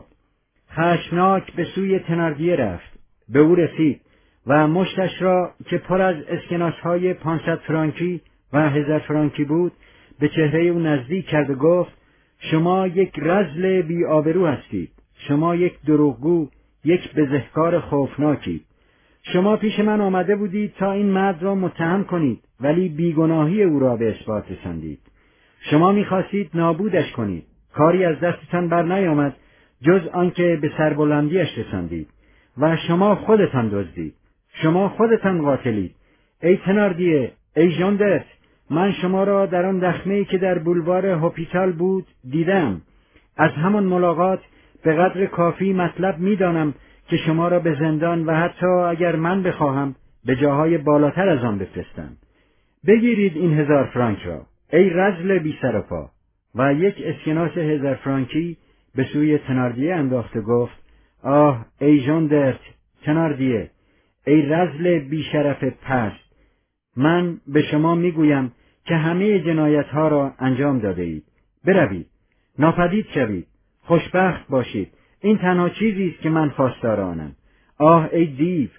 خشمناک به سوی تناردیه رفت. به او رسید و مشتش را که پر از اسکناس‌های 500 فرانکی و 1000 فرانکی بود به چهره او نزدیک کرد و گفت: شما یک رذل بی آبرو هستید. شما یک دروغگو، یک بزهکار خوفناکید. شما پیش من آمده بودید تا این مرد را متهم کنید، ولی بیگناهی او را به اثبات رساندید. شما می‌خواستید نابودش کنید. کاری از دستتان بر نیامد جز آنکه به سربلندیش رساندید و شما خودتان دزدید. شما خودتان قاتلید. ای تناردیه، ای ژان درت، من شما را در آن دخمه‌ای که در بولوار هوپیتال بود دیدم. از همان ملاقات به قدر کافی مطلب می‌دانم که شما را به زندان و حتی اگر من بخواهم به جاهای بالاتر از آن بفرستم. بگیرید این 1000 فرانک را، ای رذل بی سر و پا. و یک اسکناس 1000 فرانکی به سوی تناردیه انداخت و گفت: آه ای ژان درت، تناردیه، ای رذل بی شرف پست، من به شما میگویم که همه جنایت‌ها را انجام داده اید. بروید، ناپدید شوید، خوشبخت باشید. این تنها چیزی است که من خواستار آنم. آه ای دیو،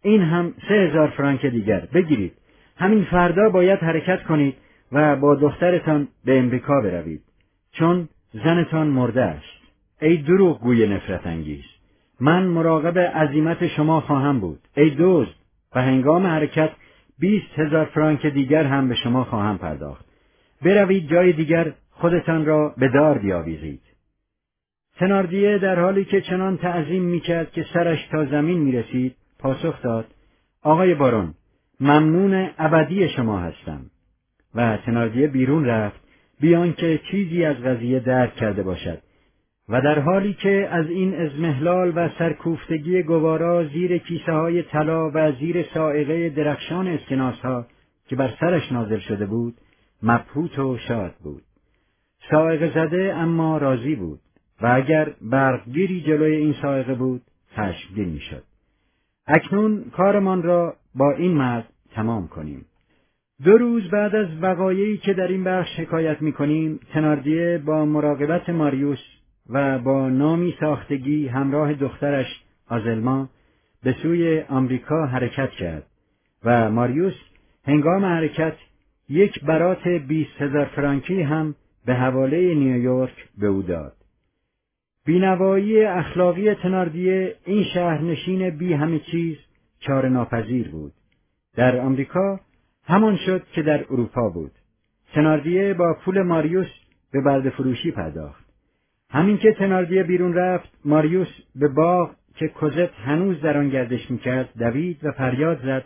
این هم 3000 فرانک دیگر. بگیرید. همین فردا باید حرکت کنید و با دخترتان به امریکا بروید، چون زنتان مرده است. ای دروغگوی نفرت انگیز! من مراقب عزیمت شما خواهم بود. ای دزد! و هنگام حرکت 20,000 فرانک دیگر هم به شما خواهم پرداخت. بروید جای دیگر خودتان را به دار بیاویزید. تناردیه در حالی که چنان تعظیم میکرد که سرش تا زمین میرسید، پاسخ داد: آقای بارون، ممنون ابدی شما هستم. و تناردیه بیرون رفت بی آنکه چیزی از قضیه درک کرده باشد و در حالی که از این اضمحلال و سرکوفتگی گوارا زیر کیسه های طلا و زیر صاعقه درخشان اسکناس ها که بر سرش نازل شده بود مبهوت و شاد بود. صاعقه زده اما راضی بود و اگر برقگیری جلوی این صاعقه بود خشمگین میشد. اکنون کارمان را با این مرد تمام کنیم. 2 روز بعد از وقایعی که در این بخش حکایت می‌کنیم، تناردیه با مراقبت ماریوس و با نامی ساختگی همراه دخترش آزلما به سوی آمریکا حرکت کرد و ماریوس هنگام حرکت 1 برات 20,000 فرانکی هم به حواله نیویورک به او داد. بینوایی اخلاقی تناردیه این شهرنشین بی همه چیز چاره ناپذیر بود. در آمریکا همان شد که در اروپا بود. تناردیه با پول ماریوس به برده فروشی پرداخت. همین که تناردیه بیرون رفت، ماریوس به باغ که کوزت هنوز در آن گردش میکرد دوید و فریاد زد: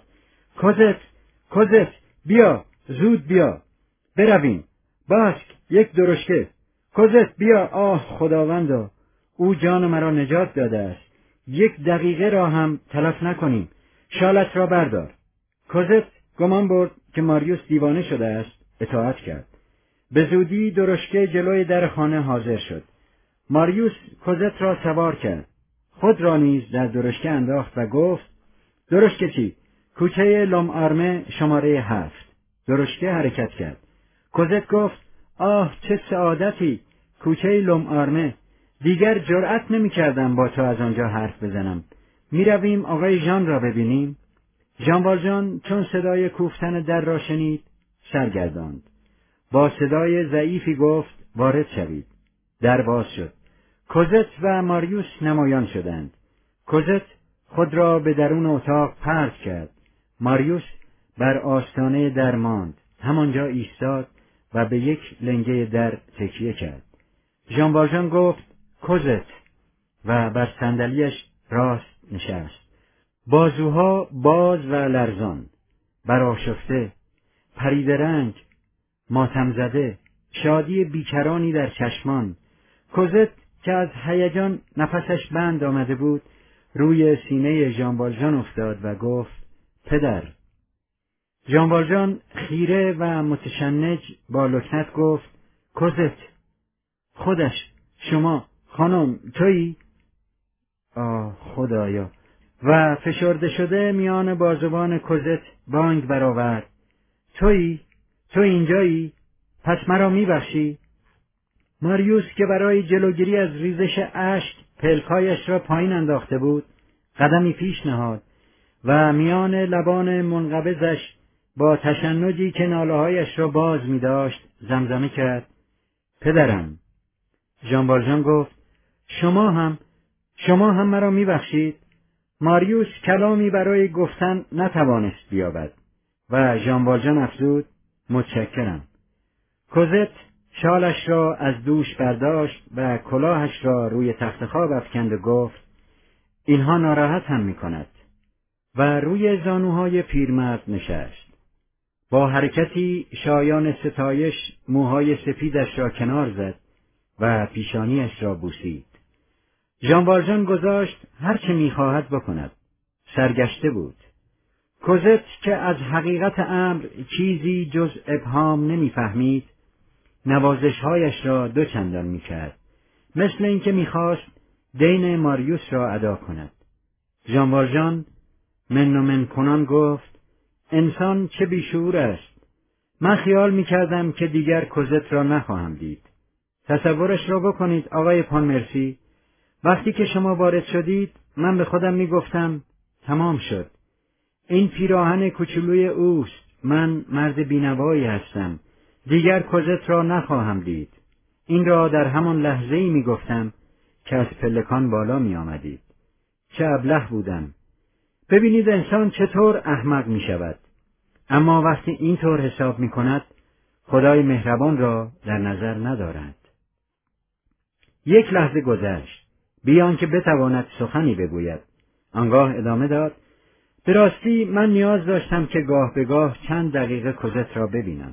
کوزت، بیا، زود بیا، برویم. باسک، 1 درشکه. کوزت بیا، آه خداوندا، او جان مرا نجات داده است. 1 دقیقه را هم تلف نکنیم. شالت را بردار. کوزت گمان برد که ماریوس دیوانه شده است، اطاعت کرد. به زودی درشکه جلوی در خانه حاضر شد. ماریوس کوزت را سوار کرد. خود را نیز در درشکه انداخت و گفت: درشکه چی؟ کوچه لوم آرمه شماره 7. درشکه حرکت کرد. کوزت گفت: آه چه سعادتی! کوچه لوم آرمه! دیگر جرأت نمی کردم با تو از آنجا حرف بزنم. می رویم آقای ژان را ببینیم؟ ژان والژان چون صدای کوفتن در را شنید سرگرداند. با صدای ضعیفی گفت: وارد شوید. در باز شد. کوزت و ماریوس نمایان شدند. کوزت خود را به درون اتاق پرت کرد. ماریوس بر آستانه در ماند. همانجا ایستاد و به 1 لنگه در تکیه کرد. ژان والژان گفت: کوزت، و بر صندلیاش راست نشست. بازوها باز و لرزان، برآشفته، پریده رنگ، ماتم زده، شادی بیکرانی در چشمان. کوزت که از هیجان نفسش بند آمده بود روی سینه ژان والژان افتاد و گفت: پدر. ژان والژان خیره و متشنج با لکنت گفت: کوزت، خودش، شما، خانم، تویی؟ آه خدایا! و فشرده شده میان بازوان کوزت بانگ برآورد: تویی؟ تو اینجایی؟ پس مرا میبخشی؟ ماریوس که برای جلوگیری از ریزش اشک پلکایش را پایین انداخته بود، قدمی پیش نهاد و میان لبان منقبضش با تشنجی که ناله‌هایش را باز می‌داشت زمزمه کرد: پدرم. ژان والژان گفت: شما هم مرا میبخشید؟ ماریوس کلامی برای گفتن نتوانست بیابد و ژان والژان افزود: متشکرم. کوزت شالش را از دوش برداشت و کلاهش را روی تخت خواب افکند و گفت: اینها ناراحت هم می‌کند. و روی زانوهای پیرمرد نشست. با حرکتی شایان ستایش موهای سپیدش را کنار زد و پیشانیش را بوسید. ژان والژان گذاشت هر چه می‌خواهد بکند. سرگشته بود. کوزت که از حقیقت امر چیزی جز ابهام نمی‌فهمید، نوازش‌هایش را 2 چندان می‌کرد، مثل اینکه می‌خواست دین ماریوس را ادا کند. ژان والژان من و من کنان گفت: انسان چه بیشعور است! من خیال می‌کردم که دیگر کوزت را نخواهم دید. تصورش را بکنید آقای پونمرسی، وقتی که شما وارد شدید من به خودم می‌گفتم: تمام شد. این پیراهن کوچولوی اوست. من مرد بینوایی هستم. دیگر کوزت را نخواهم دید. این را در همان لحظه‌ای می‌گفتم که از پلکان بالا می‌آمدید. چه ابله بودم. ببینید انسان چطور احمق می‌شود. اما وقتی اینطور حساب می‌کند، خدای مهربان را در نظر ندارد. یک لحظه گذشت، بی آنکه بتواند سخنی بگوید. آنگاه ادامه داد: به راستی من نیاز داشتم که گاه به گاه چند دقیقه کوزت را ببینم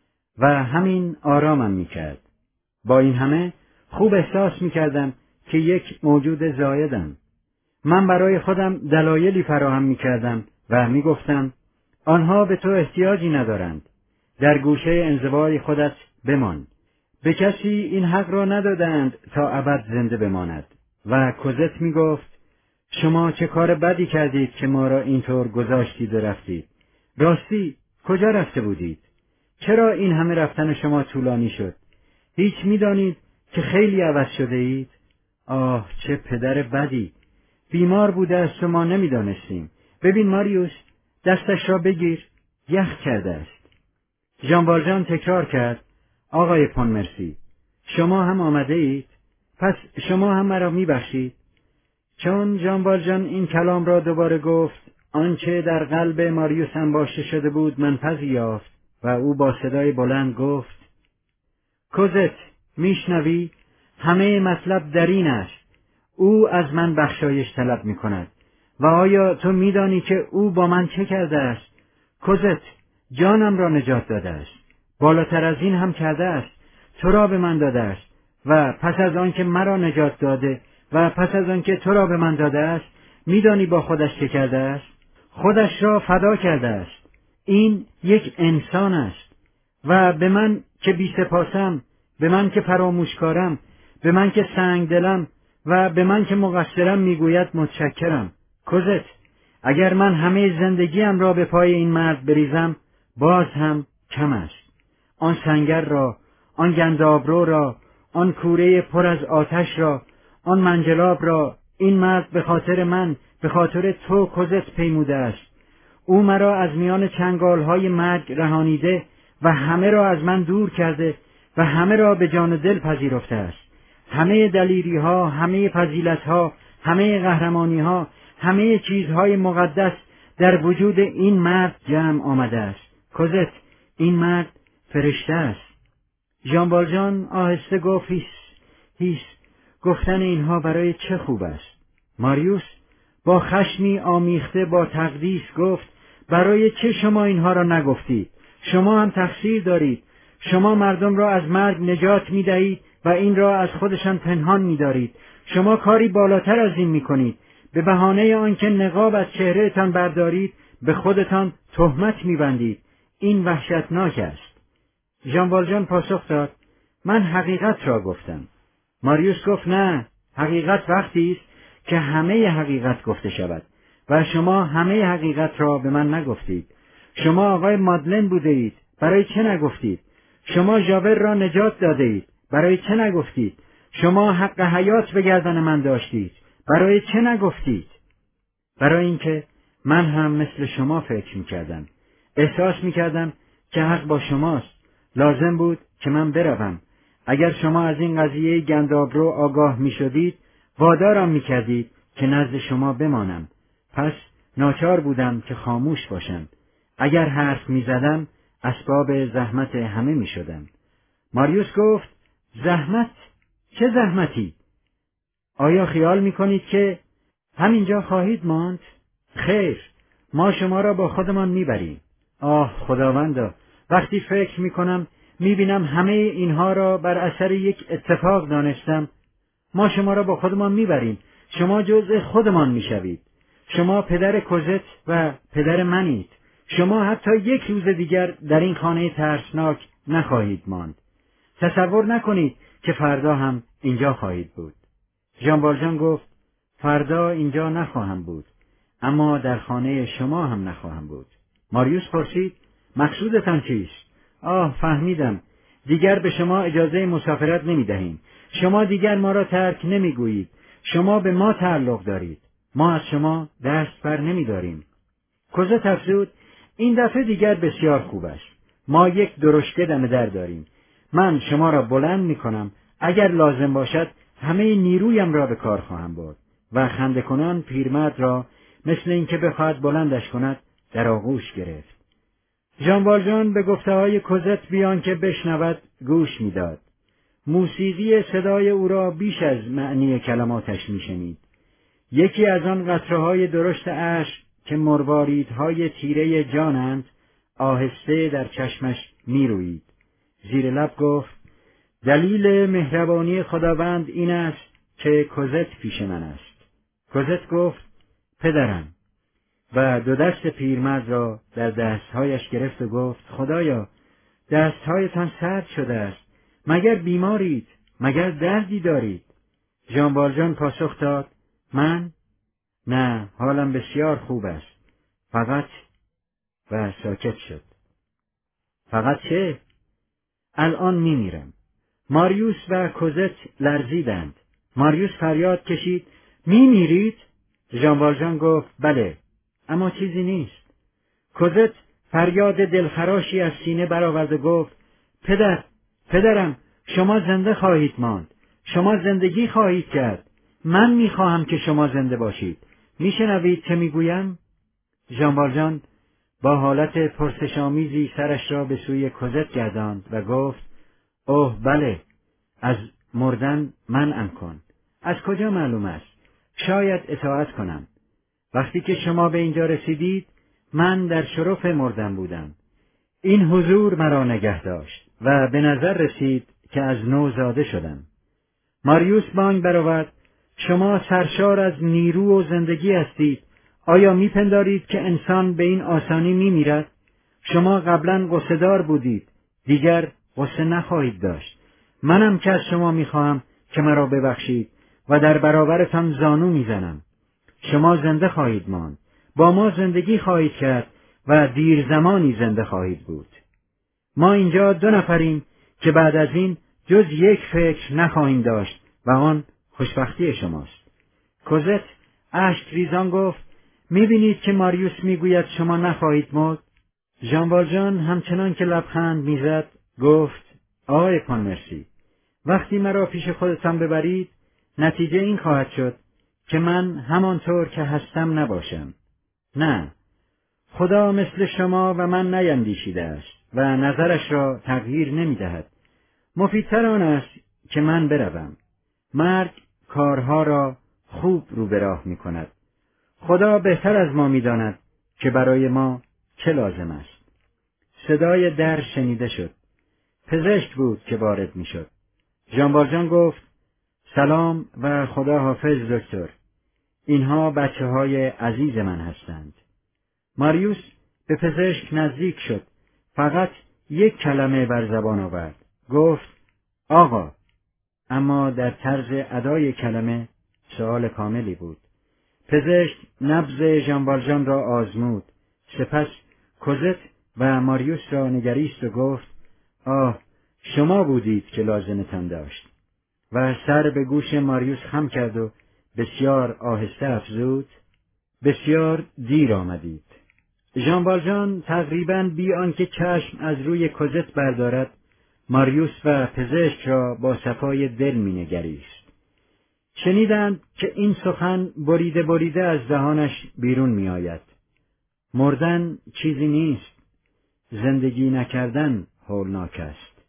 و همین آرامم می‌کرد. با این همه خوب احساس می‌کردم که یک موجود زایدم. من برای خودم دلایلی فراهم می‌کردم و می‌گفتم آنها به تو احتیاجی ندارند. در گوشه انزوای خودت بمان. به کسی این حق را ندادند تا ابد زنده بماند. و کوزت می‌گفت شما چه کار بدی کردید که ما را اینطور گذاشتید و رفتید. راستی کجا رفته بودید؟ چرا این همه رفتن شما طولانی شد؟ هیچ می‌دانید که خیلی عوض شده اید؟ آه چه پدر بدی! بیمار بوده است و ما نمی‌دانستیم. ببین ماریوس، دستش را بگیر، یخ کرده است. ژان والژان تکرار کرد: آقای پونمرسی، شما هم آمده اید؟ پس شما هم مرا می‌بخشید؟ چون ژان والژان این کلام را دوباره گفت، آنچه در قلب ماریوس انباشته شده بود منفذی یافت و او با صدای بلند گفت: کوزت، میشنوی؟ همه مطلب در این است. او از من بخشایش طلب می‌کند. و آیا تو می‌دانی که او با من چه کرده است؟ کوزت، جانم را نجات داده است. بالاتر از این هم کرده است. تو را به من داده است و پس از آن که مرا نجات داده و پس از آن که تو را به من داده است، می‌دانی با خودش چه کرده است؟ خودش را فدا کرده است. این یک انسان است و به من که بی‌سپاسم، به من که فراموشکارم، به من که سنگدلم و به من که مقصرم میگوید متشکرم. کوزت، اگر من همه زندگیم را به پای این مرد بریزم، باز هم کم است. آن سنگر را، آن گندابرو را، آن کوره پر از آتش را، آن منجلاب را، این مرد به خاطر من، به خاطر تو کوزت پیموده است. او مرا از میان چنگالهای مرگ رهانیده و همه را از من دور کرده و همه را به جان دل پذیرفته است. همه دلیری‌ها، همه فضیلت‌ها، همه قهرمانی‌ها، همه چیزهای مقدس در وجود این مرد جمع آمده است. کوزت، این مرد فرشته است. ژان والژان آهسته گفت: هیس. گفتن اینها برای چه خوب است؟ ماریوس با خشمی آمیخته با تقدیس گفت: برای چه شما اینها را نگفتید؟ شما هم تقصیر دارید. شما مردم را از مرگ نجات می‌دهید و این را از خودشان پنهان می‌دارید. شما کاری بالاتر از این می‌کنید. به بهانه آنکه نقاب از چهرهتان بردارید، به خودتان تهمت می‌بندید. این وحشتناک است. ژان والژان پاسخ داد: من حقیقت را گفتم. ماریوس گفت: نه، حقیقت وقتی است که همه حقیقت گفته شود و شما همه حقیقت را به من نگفتید. شما آقای مادلن بوده اید، برای چه نگفتید؟ شما ژاور را نجات داده اید، برای چه نگفتید؟ شما حق حیات به گردن من داشتید، برای چه نگفتید؟ برای اینکه من هم مثل شما فکر می‌کردم. احساس می‌کردم که حق با شماست. لازم بود که من بروم. اگر شما از این قضیه گندابرو آگاه می‌شدید، وادارم می‌کردید که نزد شما بمانم. پس ناچار بودم که خاموش باشم. اگر حرف می‌زدم، اسباب زحمت همه می‌شدم. ماریوس گفت: زحمت؟ چه زحمتی؟ آیا خیال می‌کنید که همینجا خواهید ماند؟ خیر، ما شما را با خودمان میبریم. آه خداوندا، وقتی فکر میکنم میبینم همه اینها را بر اثر یک اتفاق دانستم. ما شما را با خودمان میبریم. شما جزء خودمان میشوید. شما پدر کوزت و پدر منید. شما حتی یک روز دیگر در این خانه ترسناک نخواهید ماند. تصور نکنید که فردا هم اینجا خواهید بود. ژان والژان گفت: فردا اینجا نخواهم بود، اما در خانه شما هم نخواهم بود. ماریوس پرسید: مقصودتان چیست؟ آه فهمیدم. دیگر به شما اجازه مسافرت نمیدهیم. شما دیگر ما را ترک نمیگویید. شما به ما تعلق دارید. ما از شما دست بر نمیداریم. کوزت افزود: این دفعه دیگر بسیار خوب است. ما یک درشکه دم در داریم. من شما را بلند میکنم. اگر لازم باشد همه نیرویم را به کار خواهم برد. و خنده کنان پیرمرد را مثل اینکه بخواهد بلندش کند در آغوش گرفت. ژان والژان به گفته‌های کوزت بیان که بشنود گوش میداد. موسیقی صدای او را بیش از معنی کلماتش میشنید. یکی از آن قطره‌های درشت اشک که مرواریدهای تیره جانند آهسته در چشمش میرویید. زیر لب گفت: دلیل مهربانی خداوند این است که کوزت پیش من است. کوزت گفت: پدرم. و دو دست پیرمرد را در دستهایش گرفت و گفت: خدایا، دستهایتان سرد شده است. مگر بیمارید؟ مگر دردی دارید؟ ژان والژان پاسخ داد: من؟ نه، حالم بسیار خوب است. فقط. و ساکت شد. فقط چه؟ الان میمیرم. ماریوس و کوزت لرزیدند. ماریوس فریاد کشید: میمیرید؟ ژان والژان گفت: بله، اما چیزی نیست. کوزت فریاد دلخراشی از سینه برآورد و گفت: پدرم، شما زنده خواهید ماند. شما زندگی خواهید کرد. من میخواهم که شما زنده باشید. میشنوید چه میگویم؟ ژان والژان با حالت پرسش‌آمیزی سرش را به سوی کوزت گرداند و گفت: اوه بله، از مردن منعم کن. از کجا معلوم است؟ شاید اطاعت کنم. وقتی که شما به اینجا رسیدید من در شرف مردن بودم. این حضور مرا نگه داشت و به نظر رسید که از نو زاده شدم. ماریوس بانگ برآورد: شما سرشار از نیرو و زندگی هستید. آیا میپندارید که انسان به این آسانی میمیرد؟ شما قبلا غصه‌دار بودید، دیگر غصه نخواهید داشت. منم که از شما میخواهم که مرا ببخشید و در برابرتان زانو میزنم. شما زنده خواهید ماند، با ما زندگی خواهید کرد و دیر زمانی زنده خواهید بود. ما اینجا 2 نفریم که بعد از این جز یک فکر نخواهیم داشت و آن خوشبختی شماست. کوزت اشک ریزان گفت: میبینید که ماریوس میگوید شما نخواهید مرد؟ ژان والژان همچنان که لبخند میزد گفت: آقای پونمرسی، وقتی مرا پیش خودتان ببرید نتیجه این خواهد شد که من همانطور که هستم نباشم. نه، خدا مثل شما و من نیندیشیده است و نظرش را تغییر نمیدهد. مفیدتر آن است که من بروم. مرگ کارها را خوب رو به راه می کند. خدا بهتر از ما می داند که برای ما چه لازم است. صدای در شنیده شد. پزشک بود که وارد می شد. ژان والژان گفت: سلام و خدا حافظ دکتر. اینها بچه‌های عزیز من هستند. ماریوس به پزشک نزدیک شد. فقط یک کلمه بر زبان آورد. گفت: آقا. اما در طرز ادای کلمه سؤال کاملی بود. پزشک نبض ژان والژان را آزمود. سپس کوزت و ماریوس را نگریست و گفت: آه، شما بودید که لازمتان داشت. و سر به گوش ماریوس خم کرد و بسیار آهسته افزود: بسیار دیر آمدید. ژان والژان تقریباً بی آنکه چشم از روی کوزت بردارد ماریوس و پزشک را با صفای دل مینگریست. شنیدند که این سخن بریده بریده از دهانش بیرون می آید. مردن چیزی نیست، زندگی نکردن هولناک است.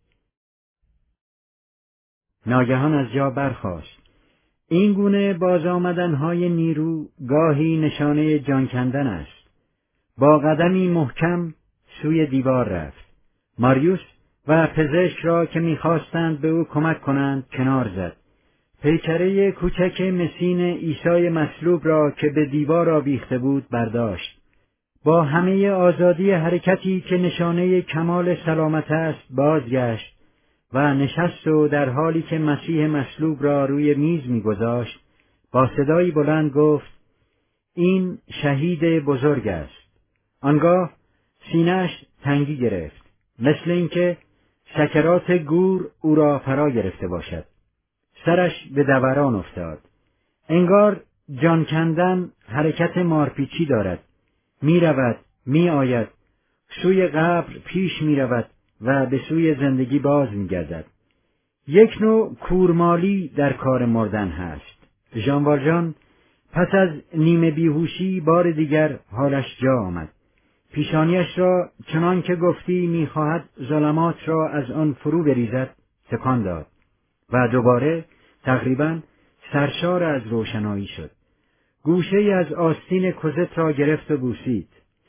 ناگهان از جا برخاست. این گونه باز آمدنهای نیرو گاهی نشانه جان کندن است. با قدمی محکم سوی دیوار رفت. ماریوس و پزشک را که می‌خواستند به او کمک کنند کنار زد. پیکره کوچک مسین عیسی مصلوب را که به دیوار آویخته بود برداشت. با همه آزادی حرکتی که نشانه کمال سلامت است بازگشت و نشست و در حالی که مسیح مصلوب را روی میز می‌گذاشت با صدایی بلند گفت: این شهید بزرگ است. آنگاه سینه‌اش تنگی گرفت، مثل اینکه سکرات گور او را فرا گرفته باشد. سرش به دوران افتاد. انگار جان کندن حرکت مارپیچی دارد. می رود، می آید، سوی قبر پیش می رود و به سوی زندگی باز می گردد. یک نوع کورمالی در کار مردن هست. ژان والژان پس از نیمه بیهوشی بار دیگر حالش جا آمد. پیشانیش را چنان که گفتی می‌خواهد ظلمات را از آن فرو بریزد تکان داد و دوباره تقریباً سرشار از روشنایی شد. گوشه‌ای از آستین کوزت را گرفت و بوسید.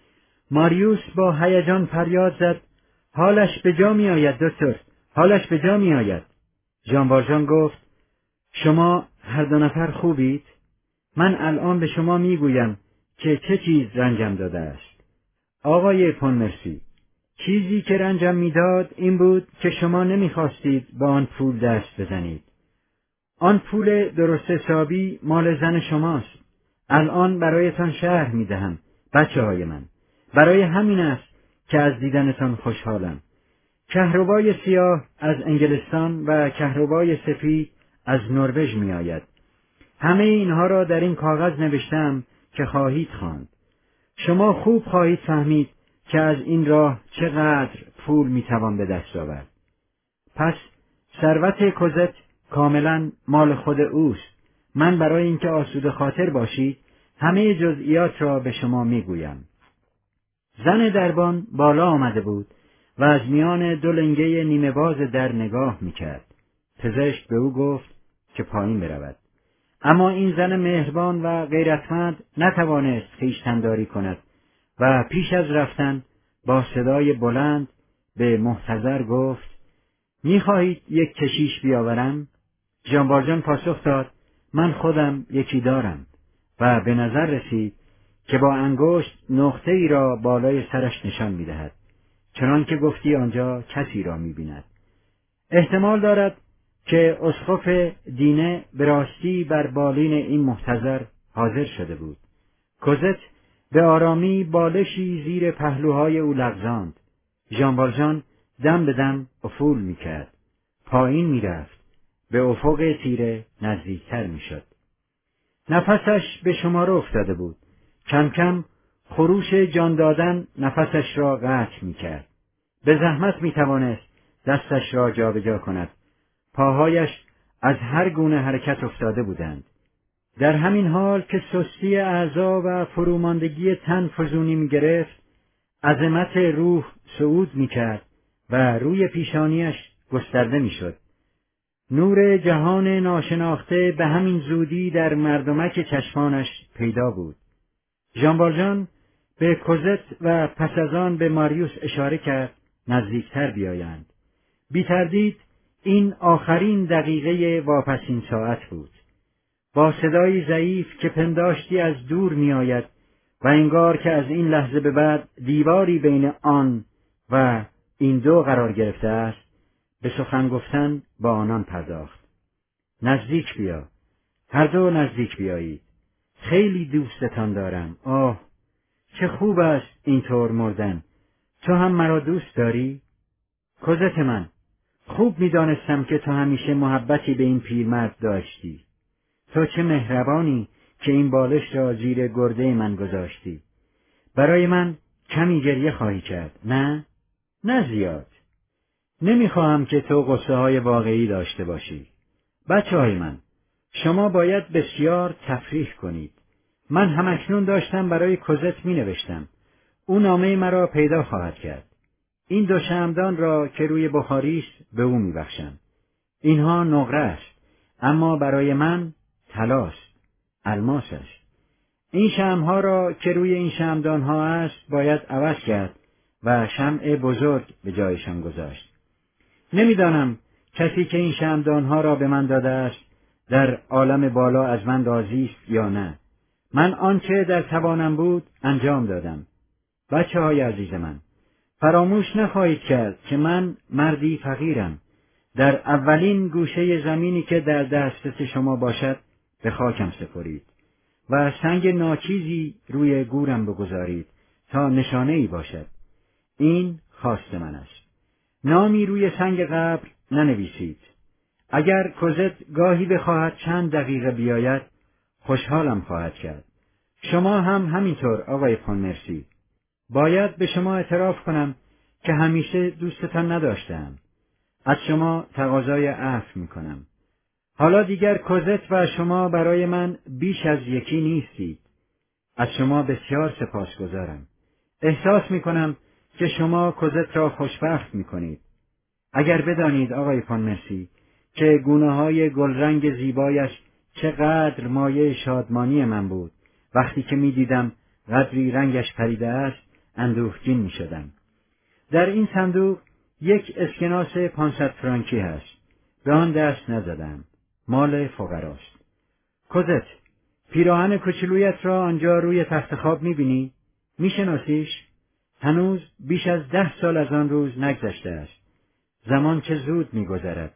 ماریوس با هیجان فریاد زد: حالش به جا می آید دکتر، حالش به جا می آید. ژان والژان گفت: شما هر دو نفر خوبید؟ من الان به شما می گویم که چه چیز رنجم داده است. آقای پونمرسی، چیزی که رنجم میداد این بود که شما نمیخواستید با آن پول دست بزنید. آن پول درست حسابی مال زن شماست. الان برایتان شرح میدهم، بچه‌های من. برای همین است که از دیدنتان خوشحالم. کهربای سیاه از انگلستان و کهربای سفید از نروژ میآید. همه اینها را در این کاغذ نوشتم که خواهید خواند. شما خوب خواهید فهمید که از این راه چقدر پول میتوان به دست آورد. پس ثروت کوزت کاملا مال خود اوست. من برای اینکه آسوده خاطر باشید همه جزئیات را به شما میگویم. زن دربان بالا آمده بود و از میان دو لنگه نیمه باز در نگاه میکرد. پزشک به او گفت که پایین برود. اما این زن مهربان و غیرتمند نتوانست خویشتن‌داری کند و پیش از رفتن با صدای بلند به محتضر گفت: می‌خواهید یک کشیش بیاورم؟ ژان والژان پاسخ داد: من خودم یکی دارم، و به نظر رسید که با انگشت نقطه‌ای را بالای سرش نشان می‌دهد، چنان که گفتی آنجا کسی را می‌بیند. احتمال دارد که اسقف دینه به راستی بر بالین این محتضر حاضر شده بود. کوزت به آرامی بالشی زیر پهلوهای او لغزاند. ژان والژان دم به دم افول می‌کرد. پایین می‌رفت. به افق تیره نزدیکتر می‌شد. نفسش به شماره افتاده بود. کم کم خروش جان دادن نفسش را قطع می‌کرد. به زحمت می‌توانست دستش را جابجا کند. پاهایش از هر گونه حرکت افتاده بودند. در همین حال که سستی اعضا و فروماندگی تن فزونی می‌گرفت، عظمت روح صعود می‌کرد و روی پیشانیش گسترده می‌شد. نور جهان ناشناخته به همین زودی در مردمک چشمانش پیدا بود. ژان والژان به کوزت و پس از آن به ماریوس اشاره کرد نزدیکتر بیایند. بی تردید این آخرین دقیقه واپسین ساعت بود. با صدای ضعیف که پنداشتی از دور می آید و انگار که از این لحظه به بعد دیواری بین آن و این دو قرار گرفته است، به سخن گفتن با آنان پرداخت. نزدیک بیا، هر دو نزدیک بیایید. خیلی دوستتان دارم. آه، چه خوب است اینطور مردن. تو هم مرا دوست داری؟ کوزت من، خوب می‌دانستم که تو همیشه محبتی به این پیرمرد داشتی. تو چه مهربانی که این بالش را زیر گرده من گذاشتی. برای من کمی گریه خواهی کرد، نه؟ نه زیاد. نمی‌خواهم که تو غصه‌های واقعی داشته باشی. بچه‌های من، شما باید بسیار تفریح کنید. من همکنون داشتم برای کوزت می‌نوشتم. او نامه مرا پیدا خواهد کرد. این دو شمعدان را که روی بخاری است به او می‌بخشم. اینها نقره است، اما برای من طلاست، الماس است. این شمعها را که روی این شمعدانها است باید عوض کرد و شمع بزرگ به جایشان گذاشت. نمی‌دانم کسی که این شمعدانها را به من داده است در عالم بالا از من راضی است یا نه. من آنچه در توانم بود انجام دادم. بچه‌های عزیز من، فراموش نخواهید کرد که من مردی فقیرم. در اولین گوشه زمینی که در دسترس شما باشد به خاکم سپرید و سنگ ناچیزی روی گورم بگذارید تا نشانه‌ای باشد. این خواست من است. نامی روی سنگ قبر ننویسید. اگر کوزت گاهی بخواهد چند دقیقه بیاید، خوشحالم خواهد کرد. شما هم همینطور آقای پونمرسی. باید به شما اعتراف کنم که همیشه دوستتان نداشتم. از شما تقاضای عفو میکنم. حالا دیگر کوزت و شما برای من بیش از یکی نیستید. از شما بسیار سپاسگزارم. احساس میکنم که شما کوزت را خوشبخت میکنید. اگر بدانید آقای پونمرسی که گونه‌های گلرنگ زیبایش چقدر مایه شادمانی من بود، وقتی که میدیدم قدری رنگش پریده است اندوهگین میشدم. در این صندوق یک اسکناس 500 فرانکی هست. به آن دست نزدم. مال فقراست. کوزت، پیراهن کوچولویت را آنجا روی تخت خواب میبینی؟ میشناسیش؟ هنوز بیش از 10 سال از آن روز نگذشته است. زمان چه زود میگذرد.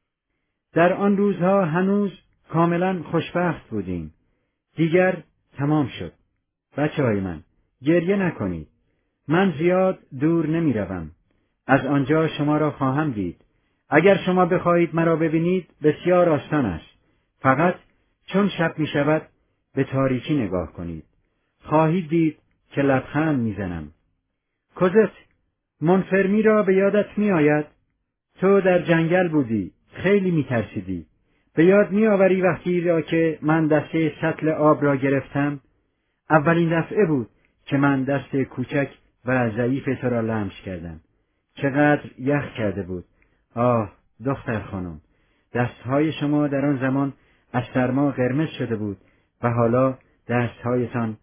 در آن روزها هنوز کاملا خوشبخت بودیم. دیگر تمام شد. بچه‌های من، گریه نکنید. من زیاد دور نمیروم. از آنجا شما را خواهم دید. اگر شما بخواهید مرا ببینید بسیار آسان است. فقط چون شب می شود به تاریکی نگاه کنید. خواهید دید که لبخند میزنم. کوزت، مونفرمی را به یادت می آید؟ تو در جنگل بودی. خیلی می ترسیدی. به یاد می آوری وقتی را که من دسته سطل آب را گرفتم؟ اولین دفعه بود که من دست کوچک و ضعیف تو را لمس کردم. چقدر یخ کرده بود. آه دختر خانم، دستهای شما در آن زمان از سرما قرمز شده بود و حالا دستهایتان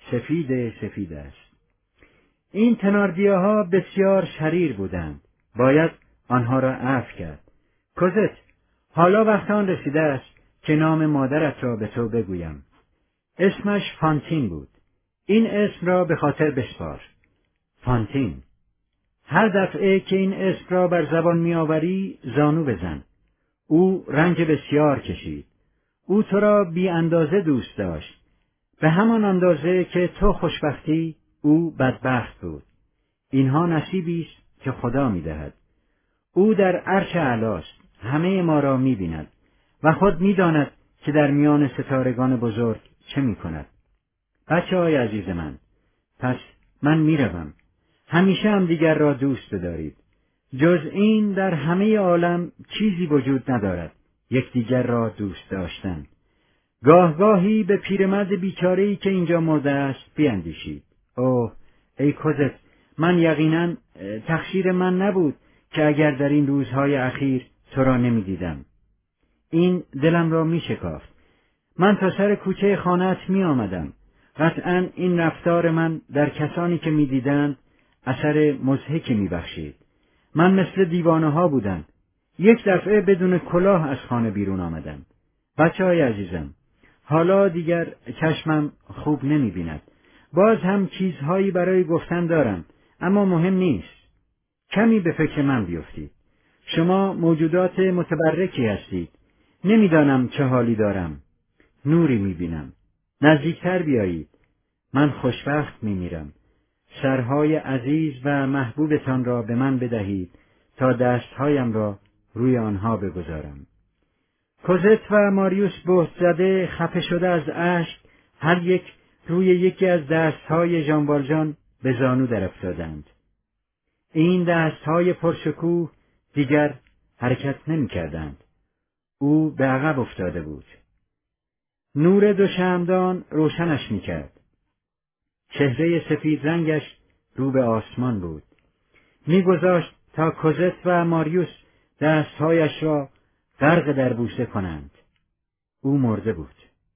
سفید است. این تناردیه‌ها بسیار شریر بودند. باید آنها را عفو کرد. کوزت، حالا وقت آن رسیده است که نام مادرت را به تو بگویم. اسمش فانتین بود. این اسم را به خاطر بسپار. فانتین. هر دفعه که این اسم را بر زبان می‌آوری زانو بزن. او رنج بسیار کشید. او تو را بی اندازه دوست داشت. به همان اندازه که تو خوشبختی او بدبخت بود. اینها نصیبی است که خدا می‌دهد. او در عرش اعلاست. همه ما را می‌بیند و خود می‌داند که در میان ستارگان بزرگ چه می‌کند. بچه‌های عزیز من، پس من میروم. همیشه هم دیگر را دوست بدارید. جز این در همه عالم چیزی وجود ندارد یکدیگر را دوست داشتن. گاهی به پیرمرد بیچاره‌ای که اینجا مرده است بیندیشید. اوه ای کوزت، من یقیناً تقصیر من نبود که اگر در این روزهای اخیر تو را نمی‌دیدم. این دلم را می‌شکافت. من تا سر کوچه خانه‌ات می‌آمدم. قطعاً این رفتار من در کسانی که می‌دیدند اثر مضحکی می‌بخشید. من مثل دیوانه‌ها بودم. یک دفعه بدون کلاه از خانه بیرون آمدم. بچه‌های عزیزم، حالا دیگر چشمم خوب نمی‌بیند. باز هم چیزهایی برای گفتن دارم، اما مهم نیست. کمی به فکر من بیفتید. شما موجودات متبرکی هستید. نمی‌دانم چه حالی دارم. نوری می‌بینم. نزدیکتر بیایید. من خوشبخت می‌میرم. سرهای عزیز و محبوبتان را به من بدهید تا دستهایم را روی آنها بگذارم. کوزت و ماریوس بهت زده خفه شده از اشک هر یک روی یکی از دستهای ژان والژان به زانو در افتادند. این دستهای پرشکوه دیگر حرکت نمی‌کردند. او به عقب افتاده بود. نور دوشمعدان روشنش می‌کرد. چهره سفید رنگش رو به آسمان بود. می‌گذاشت تا کوزت و ماریوس دستهایش را غرق در بوسه کنند. او مرده بود.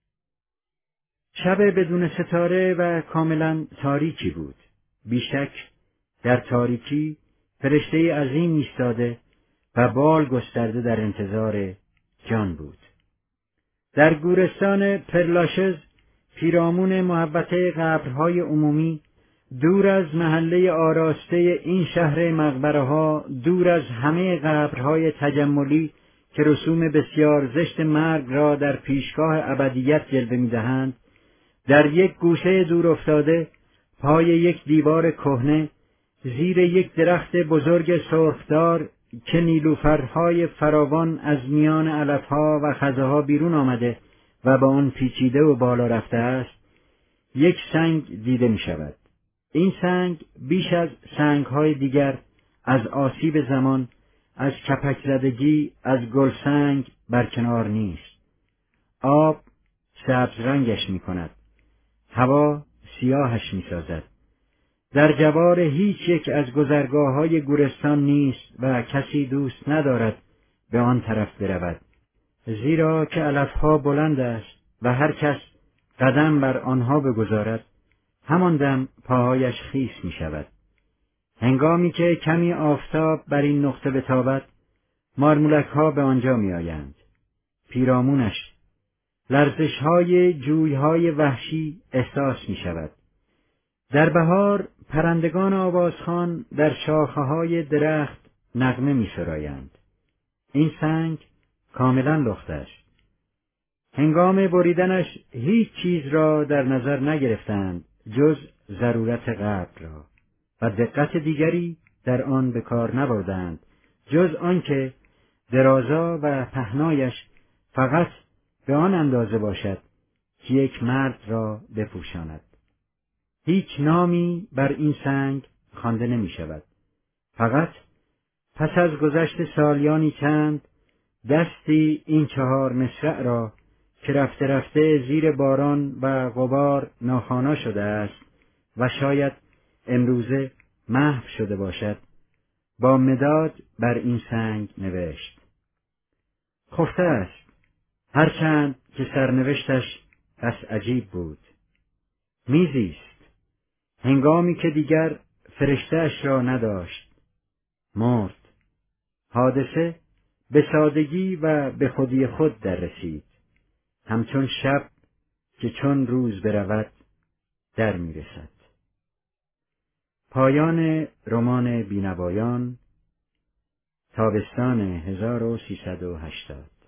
شب بدون ستاره و کاملا تاریکی بود. بیشک در تاریکی فرشته عظیم ایستاده و بال گسترده در انتظار جان بود. در گورستان پرلاشز، پیرامون محوطه قبرهای عمومی، دور از محله آراسته این شهر مقبره‌ها، دور از همه قبرهای تجملی که رسوم بسیار زشت مرگ را در پیشگاه ابدیت جلوه می‌دهند، در یک گوشه دور افتاده، پای یک دیوار کهنه، زیر یک درخت بزرگ سرخدار که نیلوفرهای فراوان از میان علفها و خزه‌ها بیرون آمده و با آن پیچیده و بالا رفته است، یک سنگ دیده می شود. این سنگ بیش از سنگهای دیگر از آسیب زمان، از کپک زدگی، از گلسنگ برکنار نیست. آب سبز رنگش می کند. هوا سیاهش می سازد. در جوار هیچ یک از گذرگاه‌های گورستان نیست و کسی دوست ندارد به آن طرف برود، زیرا که علفها بلند است و هر کس قدم بر آنها بگذارد همان دم پاهایش خیس می شود. هنگامی که کمی آفتاب بر این نقطه بتابد، مارمولک‌ها به آنجا می آیند. پیرامونش لرزش‌های جوی‌های وحشی احساس می شود. در بهار پرندگان آوازخوان در شاخه‌های درخت نغمه می سرایند. این سنگ کاملا لخت است. هنگام بریدنش هیچ چیز را در نظر نگرفتند جز ضرورت قتل را و دقت دیگری در آن به کار نبردند جز آنکه درازا و پهنایش فقط به آن اندازه باشد که یک مرد را بپوشاند. هیچ نامی بر این سنگ خوانده نمی شود. فقط پس از گذشت سالیانی چند دستی این 4 مصرع را که رفته رفته زیر باران و غبار ناخوانا شده است و شاید امروزه محو شده باشد، با مداد بر این سنگ نوشت. خفته است، هرچند که سرنوشتش بس عجیب بود. میزیست، هنگامی که دیگر فرشته‌اش را نداشت، مرد. حادثه به سادگی و به خودی خود در رسید، همچون شب که چون روز برود در میرسد. پایان رمان بینوایان، تابستان 1380.